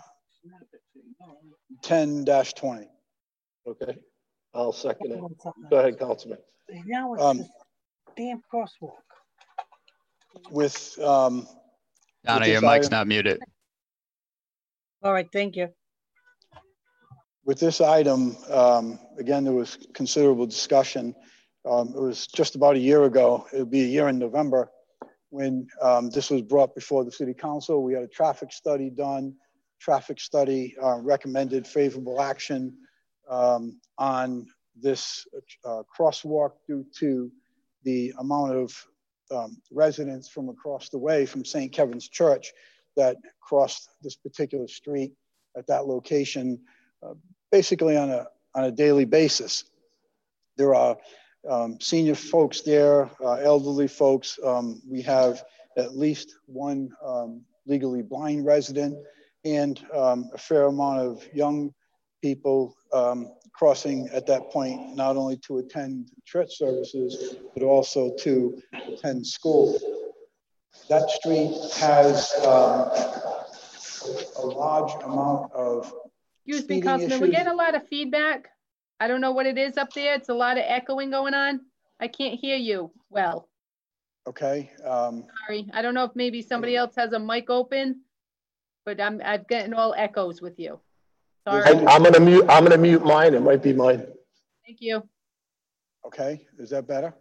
10-20. Okay, I'll second it. Go ahead, Councilman. Now it's the damn crosswalk. With Donna, your mic's not muted. All right, thank you. With this item, again, there was considerable discussion. It was just about a year ago, it would be a year in November, when this was brought before the City Council. We had a traffic study done. Traffic study recommended favorable action on this crosswalk due to the amount of residents from across the way from St. Kevin's Church that crossed this particular street at that location basically on a daily basis. There are senior folks there, elderly folks. We have at least one legally blind resident and a fair amount of young people crossing at that point, not only to attend church services, but also to attend school. That street has a large amount of Excuse me, Councilman, we're getting a lot of feedback. I don't know what it is up there. It's a lot of echoing going on. I can't hear you well. Okay. Sorry. I don't know if maybe somebody else has a mic open, but I'm getting all echoes with you. Sorry. I'm gonna mute mine. It might be mine. Thank you. Okay. Is that better?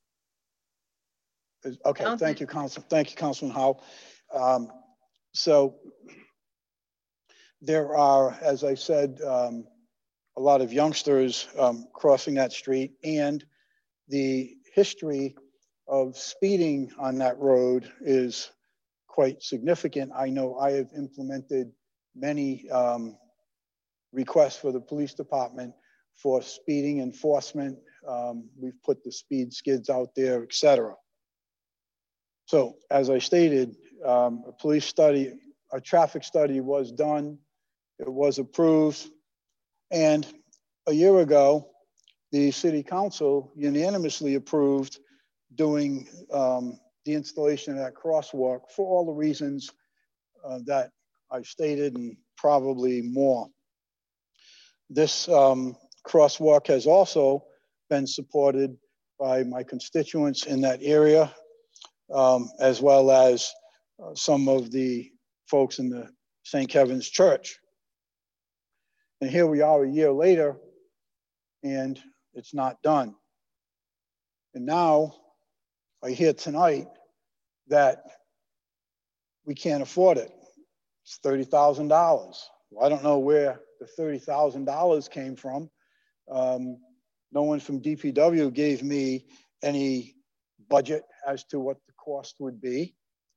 Okay. Thank you, Councilman. Thank you, Councilman Howe. So there are, as I said, a lot of youngsters crossing that street, and the history of speeding on that road is quite significant. I know I have implemented many requests for the police department for speeding enforcement. We've put the speed skids out there, etc. So as I stated, a traffic study was done. It was approved. And a year ago, the city council unanimously approved doing the installation of that crosswalk for all the reasons that I stated and probably more. This crosswalk has also been supported by my constituents in that area, as well as some of the folks in the St. Kevin's Church. And here we are a year later, and it's not done. And now I hear tonight that we can't afford it. It's $30,000. Well, I don't know where the $30,000 came from. No one from DPW gave me any budget as to what the cost would be.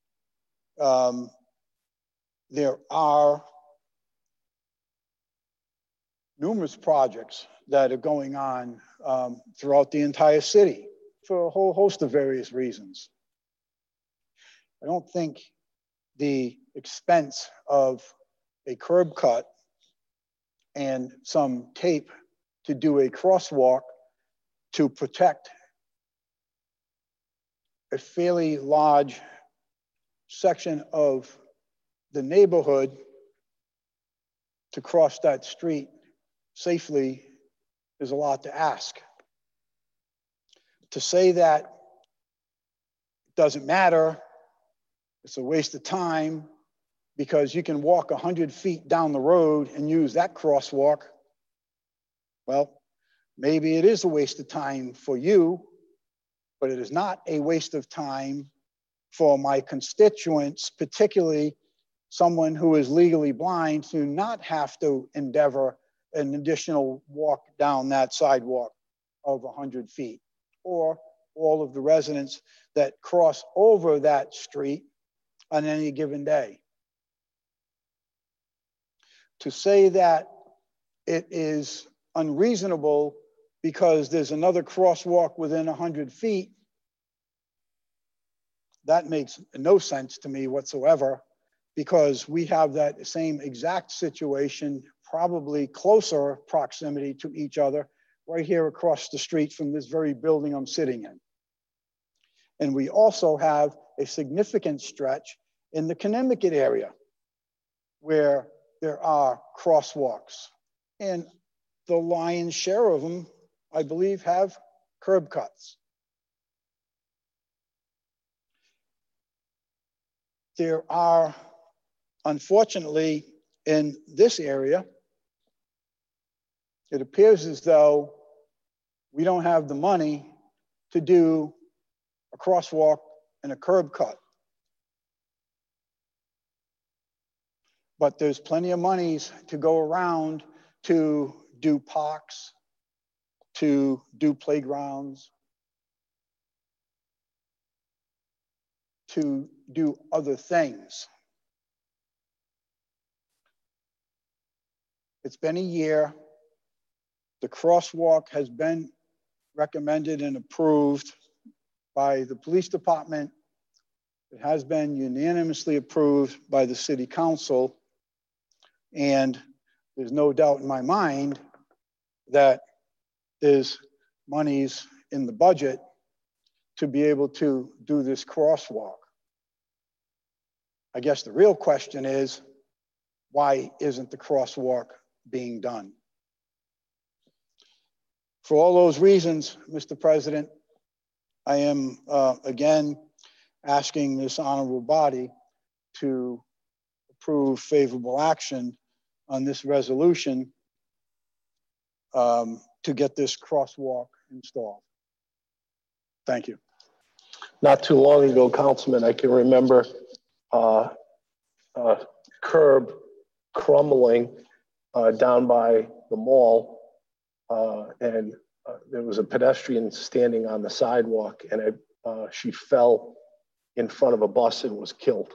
There are numerous projects that are going on throughout the entire city for a whole host of various reasons. I don't think the expense of a curb cut and some tape to do a crosswalk to protect a fairly large section of the neighborhood to cross that street safely is a lot to ask. To say that it doesn't matter, it's a waste of time because you can walk 100 feet down the road and use that crosswalk, well, maybe it is a waste of time for you, but it is not a waste of time for my constituents, particularly someone who is legally blind, to not have to endeavor an additional walk down that sidewalk of 100 feet, or all of the residents that cross over that street on any given day. To say that it is unreasonable because there's another crosswalk within 100 feet, that makes no sense to me whatsoever, because we have that same exact situation, probably closer proximity to each other, right here across the street from this very building I'm sitting in. And we also have a significant stretch in the Connecticut area where there are crosswalks, and the lion's share of them, I believe, have curb cuts. There are, unfortunately, in this area, it appears as though we don't have the money to do a crosswalk and a curb cut. But there's plenty of monies to go around to do parks, to do playgrounds, to do other things. It's been a year. The crosswalk has been recommended and approved by the police department. It has been unanimously approved by the city council. And there's no doubt in my mind that there's monies in the budget to be able to do this crosswalk. I guess the real question is, why isn't the crosswalk being done? For all those reasons, Mr. President, I am again asking this honorable body to approve favorable action on this resolution to get this crosswalk installed. Thank you. Not too long ago, Councilman, I can remember curb crumbling down by the mall, and there was a pedestrian standing on the sidewalk, and she fell in front of a bus and was killed.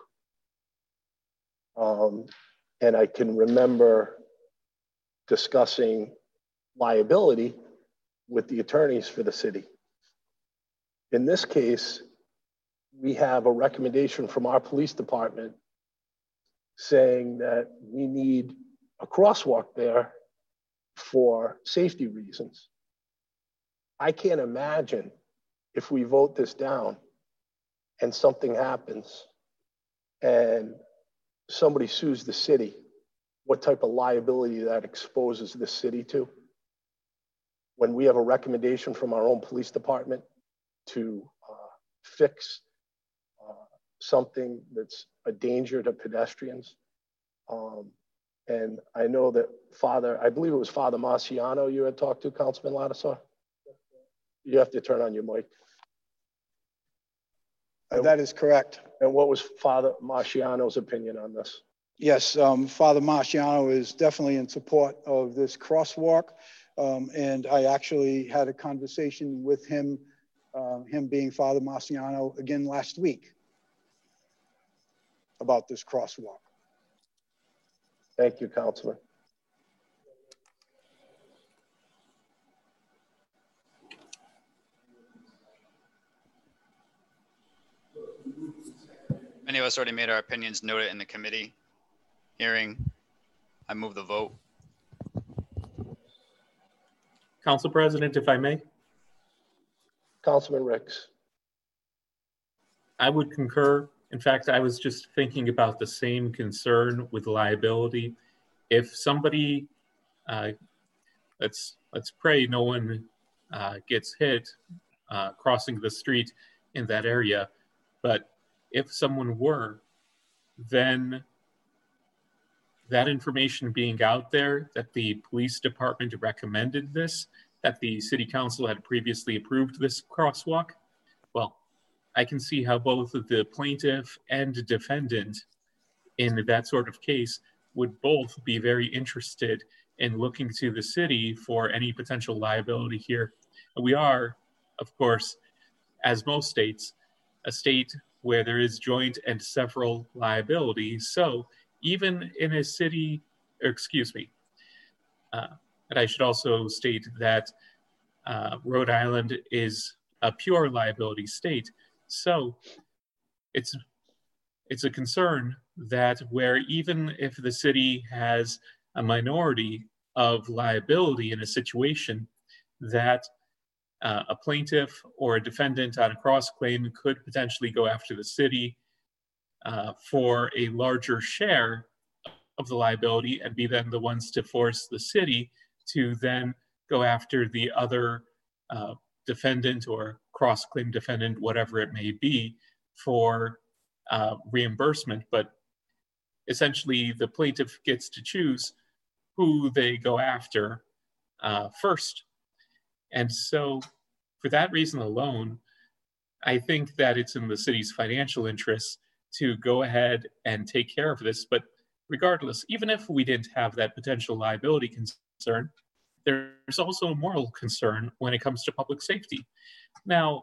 And I can remember discussing liability with the attorneys for the city. In this case, we have a recommendation from our police department saying that we need a crosswalk there for safety reasons. I can't imagine if we vote this down and something happens and somebody sues the city, what type of liability that exposes the city to. When we have a recommendation from our own police department to fix something that's a danger to pedestrians. And I know that I believe it was Father Marciano you had talked to, Councilman Lattisaw. You have to turn on your mic. That is correct. And what was Father Marciano's opinion on this? Yes, Father Marciano is definitely in support of this crosswalk. And I actually had a conversation with him, him being Father Marciano, again last week about this crosswalk. Thank you, Councilman. Many of us already made our opinions noted in the committee hearing. I move the vote. Council President, if I may. Councilman Ricks. I would concur. In fact, I was just thinking about the same concern with liability. If somebody, let's pray no one gets hit crossing the street in that area, but if someone were, then that information being out there, that the police department recommended this, that the city council had previously approved this crosswalk, well, I can see how both the plaintiff and defendant in that sort of case would both be very interested in looking to the city for any potential liability here. We are, of course, as most states, a state where there is joint and several liability. So even in a city, or excuse me, and I should also state that Rhode Island is a pure liability state. So it's a concern that where even if the city has a minority of liability in a situation, that a plaintiff or a defendant on a cross claim could potentially go after the city for a larger share of the liability and be then the ones to force the city to then go after the other defendant or cross-claim defendant, whatever it may be, for reimbursement. But essentially, the plaintiff gets to choose who they go after first. And so for that reason alone, I think that it's in the city's financial interests to go ahead and take care of this. But regardless, even if we didn't have that potential liability concern, there's also a moral concern when it comes to public safety. Now,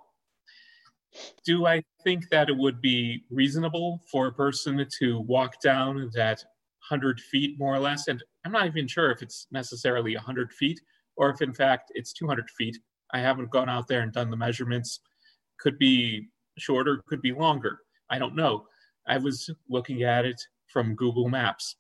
do I think that it would be reasonable for a person to walk down that 100 feet more or less? And I'm not even sure if it's necessarily 100 feet or if in fact it's 200 feet. I haven't gone out there and done the measurements. Could be shorter, could be longer. I don't know. I was looking at it from Google Maps.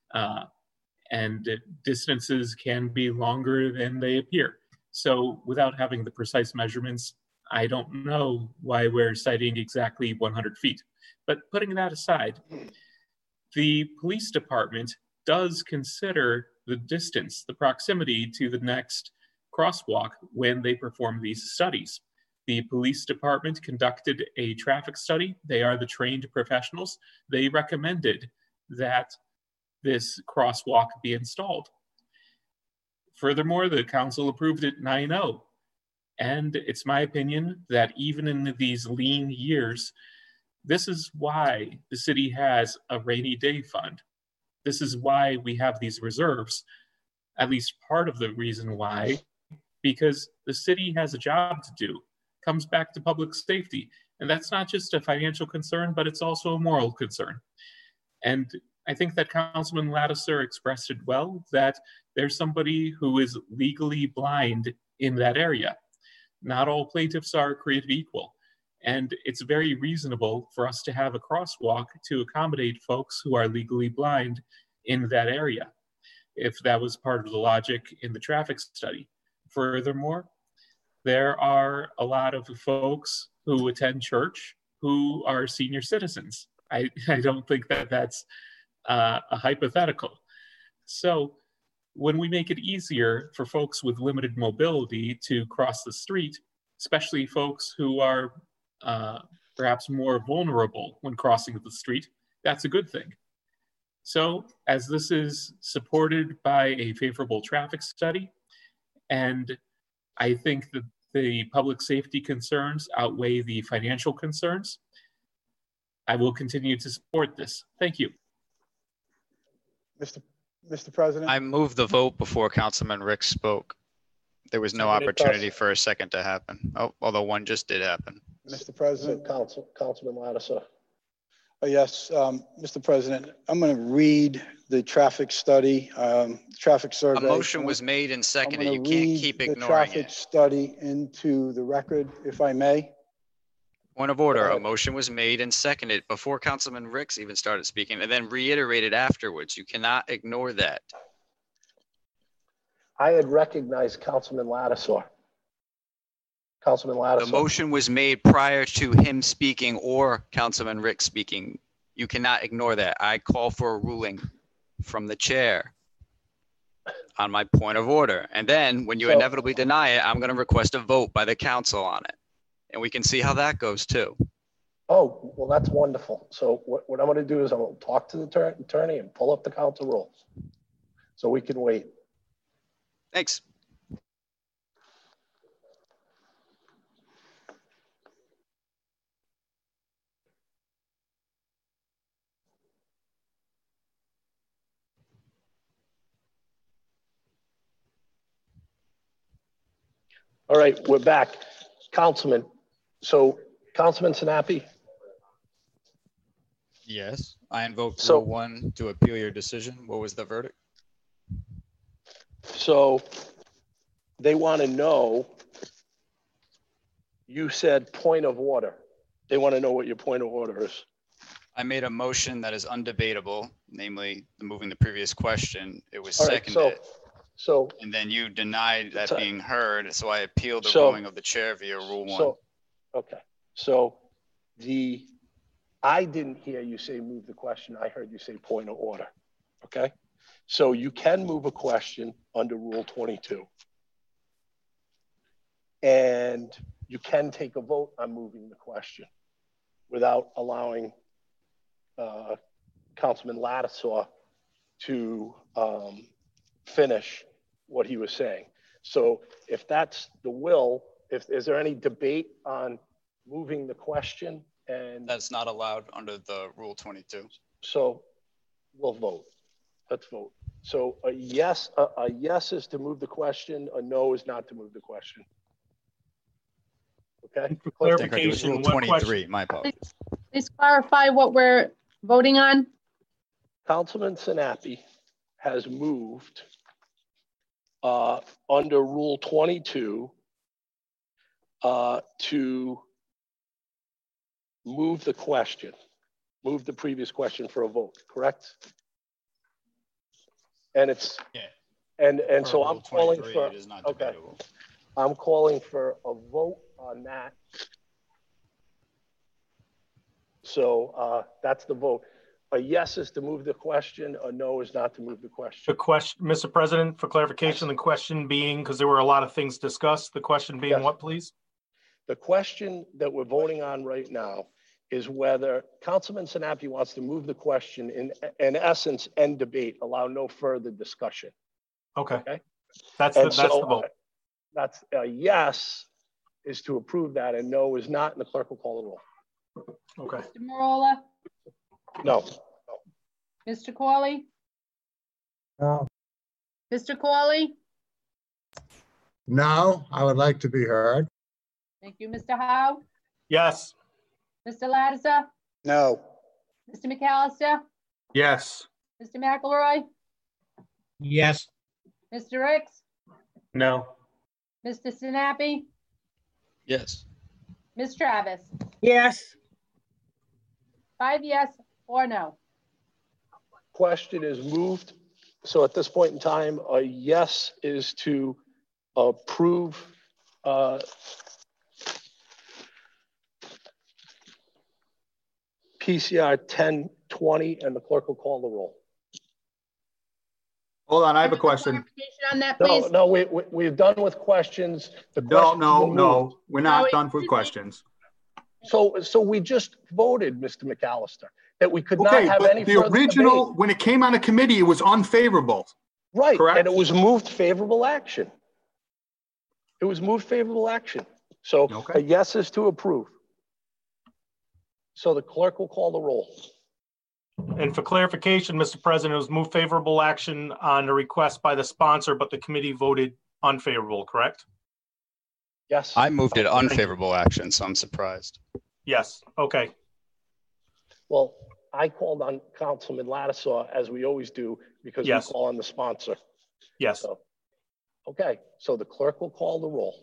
And distances can be longer than they appear. So without having the precise measurements, I don't know why we're citing exactly 100 feet. But putting that aside, the police department does consider the distance, the proximity to the next crosswalk when they perform these studies. The police department conducted a traffic study. They are the trained professionals. They recommended that this crosswalk be installed. Furthermore, the council approved it 9-0. And it's my opinion that even in these lean years, this is why the city has a rainy day fund. This is why we have these reserves, at least part of the reason why, because the city has a job to do. Comes back to public safety. And that's not just a financial concern, but it's also a moral concern. And I think that Councilman Lattiser expressed it well, that there's somebody who is legally blind in that area. Not all plaintiffs are created equal. And it's very reasonable for us to have a crosswalk to accommodate folks who are legally blind in that area. if that was part of the logic in the traffic study. Furthermore, there are a lot of folks who attend church who are senior citizens. I don't think that that's a hypothetical. So when we make it easier for folks with limited mobility to cross the street, especially folks who are perhaps more vulnerable when crossing the street, that's a good thing. So as this is supported by a favorable traffic study, and I think that the public safety concerns outweigh the financial concerns, I will continue to support this. Thank you. Mr. President? I moved the vote before Councilman Rick spoke. There was no opportunity for a second to happen. Oh, although one just did happen. Mr. President? Councilman Lattiser. Yes, Mr. President, I'm going to read the traffic study, traffic survey. A motion was made and seconded. You can't keep ignoring the traffic study into the record, if I may. Point of order. A motion was made and seconded before Councilman Ricks even started speaking, and then reiterated afterwards. You cannot ignore that. I had recognized Councilman Lattiser. Councilman Lattiser. The motion was made prior to him speaking or Councilman Rick speaking. You cannot ignore that. I call for a ruling from the chair on my point of order. And then when you inevitably deny it, I'm going to request a vote by the council on it. And we can see how that goes too. Oh, well, that's wonderful. So what I'm going to do is I'm going to talk to the attorney and pull up the council rules so we can wait. Thanks. All right, we're back. Councilman. So, Councilman Sinapi? Yes, I invoke Rule 1 to appeal your decision. What was the verdict? So, they want to know, you said point of order. They want to know what your point of order is. I made a motion that is undebatable, namely moving the previous question. It was seconded. So, and then you denied that being heard, so I appealed the ruling of the chair via Rule 1. Okay, so I didn't hear you say move the question. I heard you say point of order. Okay, so you can move a question under Rule 22, and you can take a vote on moving the question without allowing Councilman Lattiser to finish what he was saying. So if that's the will, is there any debate on moving the question? And that's not allowed under the Rule 22. So we'll vote. Let's vote. So a yes is to move the question. A no is not to move the question. Okay. For clarification, Rule 23. My apologies. Please clarify what we're voting on. Councilman Sinapi has moved under Rule 22 to move the question, move the previous question for a vote, correct? And it's, and so I'm calling for, okay, I'm calling for a vote on that. So that's the vote. A yes is to move the question, a no is not to move the question. The question, Mr. President, for clarification, the question being, because there were a lot of things discussed, the question being what, please? The question that we're voting on right now is whether Councilman Sinapi wants to move the question in essence, end debate, allow no further discussion. Okay. That's the vote. That's a yes is to approve that, and no is not, and the clerk will call the roll. Okay. Mr. Marola? No. Mr. Corley? No. Mr. Corley? No, I would like to be heard. Thank you. Mr. Howe? Yes. Mr. Lattiser? No. Mr. McAllister? Yes. Mr. McElroy? Yes. Mr. Ricks? No. Mr. Sinapi? Yes. Ms. Travis? Yes. 5 yes or no. Question is moved So at this point in time, a yes is to approve PCR 1020, and the clerk will call the roll. Hold on, I have a question. On that, please. No, we're done with questions. No, we're not done with questions. So we just voted, Mr. McAllister, that we could not have any the original debate. When it came on a committee, it was unfavorable. Right, correct? And it was moved favorable action. It was moved favorable action. So a yes is to approve. So the clerk will call the roll. And for clarification, Mr. President, it was moved favorable action on a request by the sponsor, but the committee voted unfavorable, correct? Yes. I moved it unfavorable action, so I'm surprised. Yes, okay. Well, I called on Councilman Lattisaw, as we always do, because we call on the sponsor. Yes. So, okay, so the clerk will call the roll.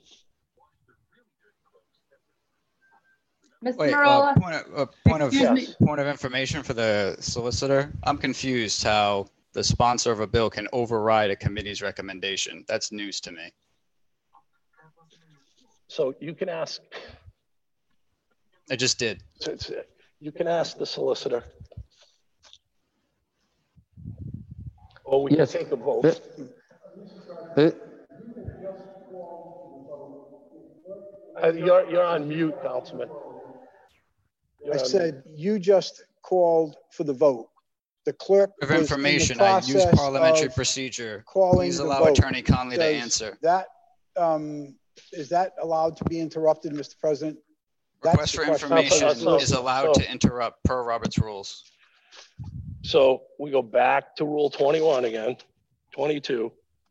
Mr. Wait, Marola. Point of information for the solicitor. I'm confused how the sponsor of a bill can override a committee's recommendation. That's news to me. So you can ask. I just did. You can ask the solicitor. Or we can take a vote. You're on mute, Councilman. I said you just called for the vote. The clerk of information. I use parliamentary procedure. Please allow Attorney Conley to answer. That is that allowed to be interrupted, Mr. President? Request for information is allowed to interrupt per Robert's rules. So we go back to Rule 21 again, 22.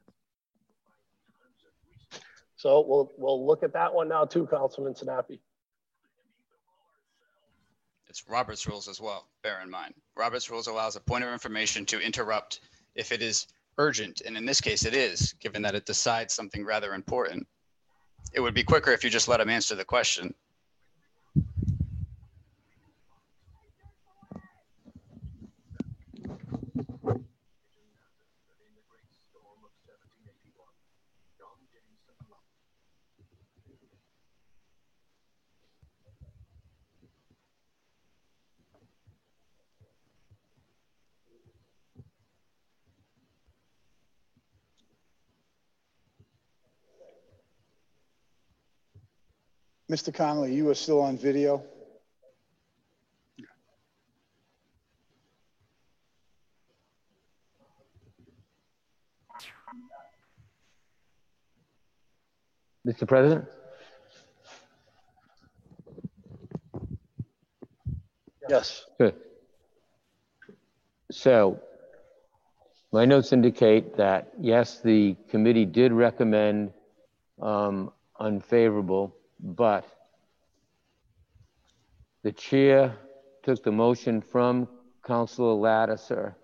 So we'll look at that one now too, Councilman Sinapi. It's Robert's rules as well, bear in mind. Robert's rules allows a point of information to interrupt if it is urgent, and in this case it is, given that it decides something rather important. It would be quicker if you just let him answer the question. Mr. Connolly, you are still on video. Mr. President? Yes. Good. So my notes indicate that, yes, the committee did recommend unfavorable, but the chair took the motion from Councilor Lattiser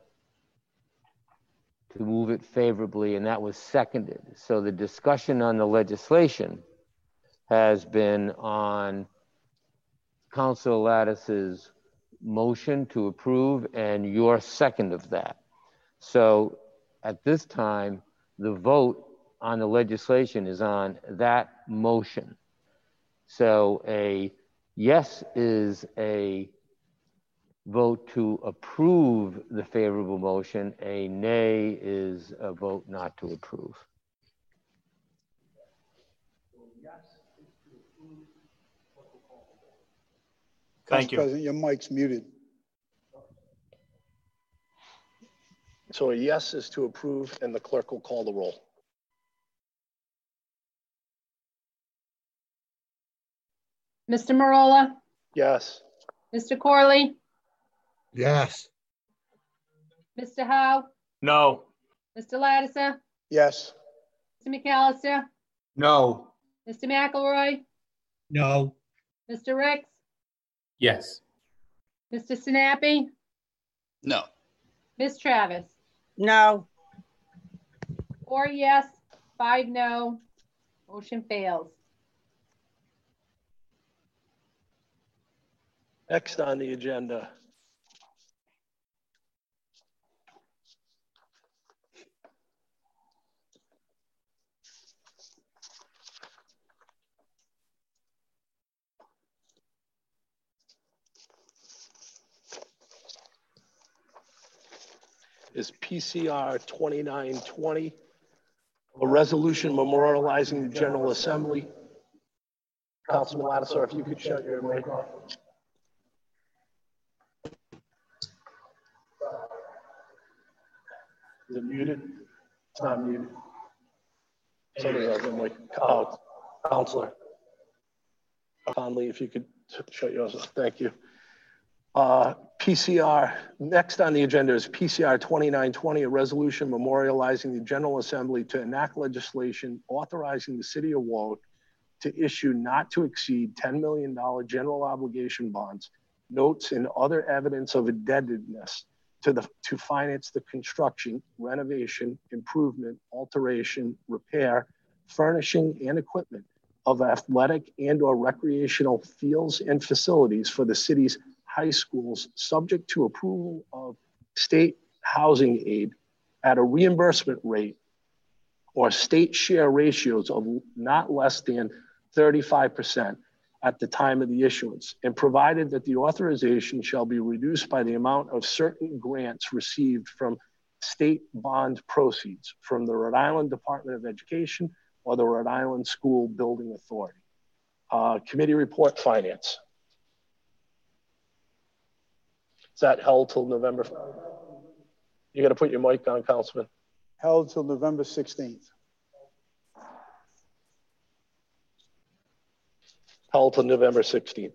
to move it favorably, and that was seconded. So the discussion on the legislation has been on Councilor Lattiser's motion to approve and your second of that. So at this time, the vote on the legislation is on that motion. So a yes is a vote to approve the favorable motion. A nay is a vote not to approve. Thank you. President, your mic's muted. So a yes is to approve, and the clerk will call the roll. Mr. Marola. Yes. Mr. Corley. Yes. Mr. Howe. No. Mr. Lattiser. Yes. Mr. McAllister. No. Mr. McElroy. No. Mr. Ricks. Yes. Mr. Sinapi. No. Ms. Travis. No. 4 yes, 5 no. Motion fails. Next on the agenda. is PCR 2920, a resolution memorializing the General Assembly. Councilman Lattiser, if you could shut your mic off. Is it muted? It's not muted. Somebody has a mic. Oh, Counselor Conley, if you could shut yours off. Thank you. PCR, next on the agenda is PCR 2920, a resolution memorializing the General Assembly to enact legislation authorizing the City of Warwick to issue not to exceed $10 million general obligation bonds, notes, and other evidence of indebtedness to finance the construction, renovation, improvement, alteration, repair, furnishing, and equipment of athletic and or recreational fields and facilities for the city's high schools, subject to approval of state housing aid at a reimbursement rate or state share ratios of not less than 35% at the time of the issuance, and provided that the authorization shall be reduced by the amount of certain grants received from state bond proceeds from the Rhode Island Department of Education or the Rhode Island School Building Authority. Committee report, Finance. Is that held till November? You got to put your mic on, Councilman. Held till November 16th. Held till November 16th.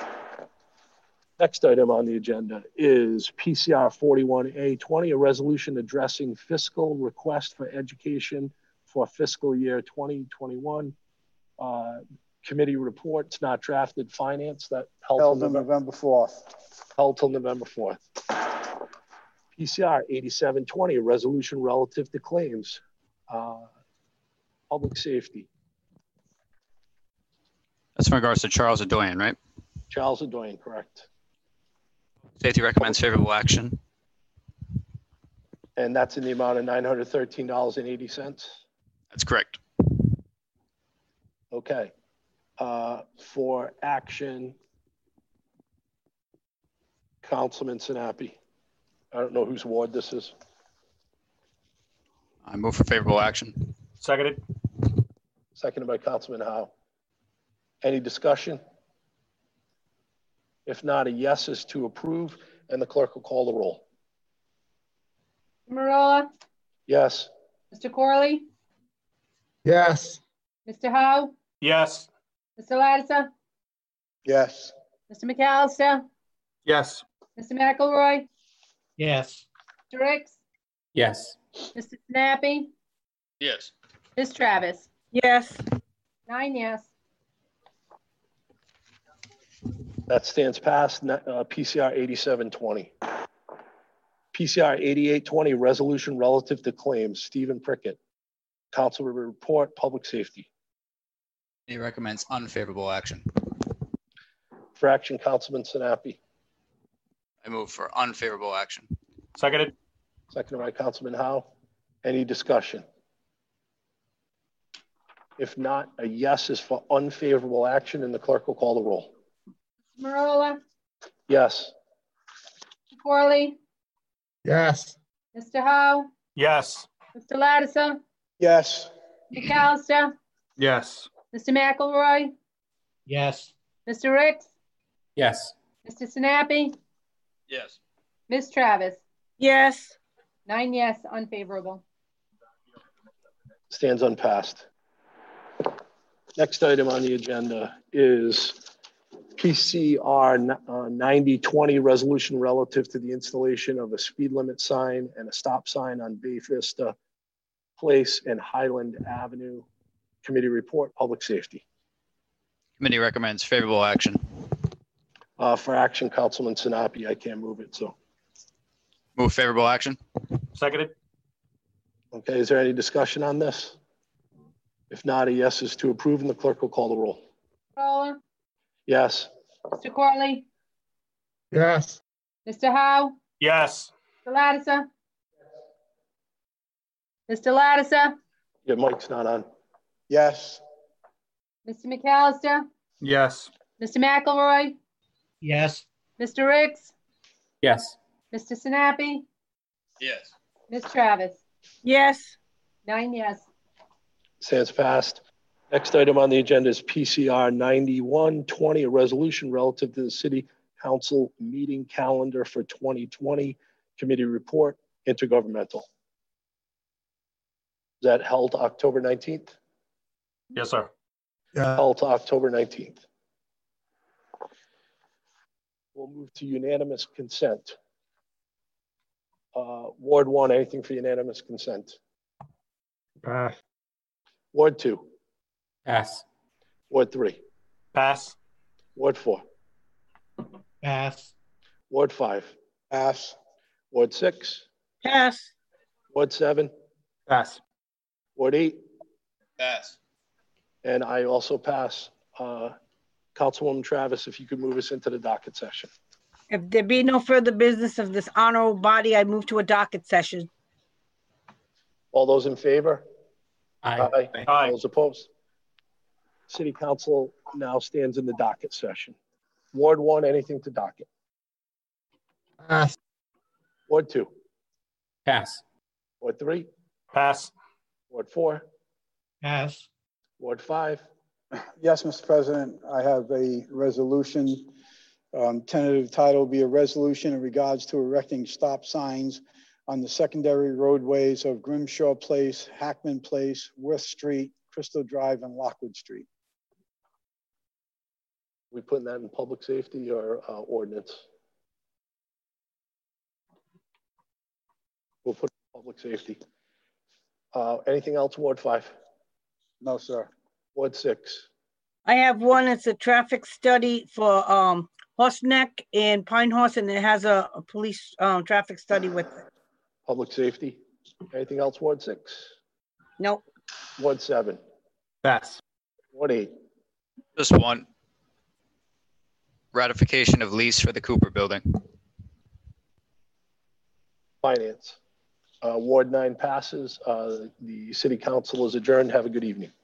Next item on the agenda is PCR 41A20, a resolution addressing fiscal request for education for fiscal year 2021. Committee reports not drafted. Finance, that held till November 4th. Held till November 4th. PCR 8720, a resolution relative to claims. Public safety. That's in regards to Charles Adoyan, right? Charles Adoyan, correct. Safety recommends favorable action. And that's in the amount of $913.80. That's correct. Okay. For action, Councilman Sinapi. I don't know whose ward this is. I move for favorable action. Seconded. Seconded by Councilman Howe. Any discussion? If not, a yes is to approve, and the clerk will call the roll. Marola? Yes. Mr. Corley? Yes. Mr. Howe? Yes. Mr. Lattiser? Yes. Mr. McAllister? Yes. Mr. McElroy? Yes. Mr. Ricks? Yes. Mr. Snappy? Yes. Ms. Travis? Yes. 9 yes. That stands passed. PCR 8720. PCR 8820, resolution relative to claims. Stephen Prickett. Council report, public safety. He recommends unfavorable action. For action, Councilman Sinapi. I move for unfavorable action. Seconded. Seconded by Councilman Howe. Any discussion? If not, a yes is for unfavorable action, and the clerk will call the roll. Marola? Yes. Mr. Corley? Yes. Mr. Howe? Yes. Mr. Lattiser? Yes. McAllister? Yes. Mr. McElroy? Yes. Mr. Ricks? Yes. Mr. Sinapi? Yes. Ms. Travis? Yes. 9 yes, unfavorable. Stands unpassed. Next item on the agenda is PCR 9020, resolution relative to the installation of a speed limit sign and a stop sign on Bay Vista Place and Highland Avenue. Committee report, public safety. Committee recommends favorable action. For action, Councilman Sinapi. I can't move it, so. Move favorable action. Seconded. Okay, is there any discussion on this? If not, a yes is to approve, and the clerk will call the roll. Marola? Yes. Mr. Corley? Yes. Mr. Howe? Yes. Mr. Lattiser? Mr. Lattiser? Your mic's not on. Yes. Mr. McAllister? Yes. Mr. McElroy? Yes. Mr. Ricks? Yes. Mr. Sinapi? Yes. Ms. Travis? Yes. 9 yes. Stands passed. Next item on the agenda is PCR 9120, a resolution relative to the City Council meeting calendar for 2020, committee report, intergovernmental. Is that held October 19th? Yes, sir. Yeah. Held to October 19th. We'll move to unanimous consent. Ward 1, anything for unanimous consent? Pass. Ward 2? Pass. Ward 3? Pass. Ward 4? Pass. Ward 5? Pass. Ward 6? Pass. Ward 7? Pass. Ward 8? Pass. And I also pass. Councilwoman Travis, if you could move us into the docket session. If there be no further business of this honorable body, I move to a docket session. All those in favor? Aye. Aye. All those opposed? City Council now stands in the docket session. Ward 1, anything to docket? Pass. Ward 2? Pass. Ward 3? Pass. Ward 4? Pass. Ward 5? Yes, Mr. President, I have a resolution. Tentative title will be a resolution in regards to erecting stop signs on the secondary roadways of Grimshaw Place, Hackman Place, Worth Street, Crystal Drive, and Lockwood Street. We putting that in public safety or ordinance? We'll put it in public safety. Anything else, Ward 5? No, sir. Ward 6? I have one. It's a traffic study for Horse Neck and Pine Horse, and it has a police traffic study with it. Public safety? Anything else, Ward 6? Nope. Ward 7? Pass. Ward 8? Just one. Ratification of lease for the Cooper Building. Finance? Ward 9 passes. The City Council is adjourned. Have a good evening.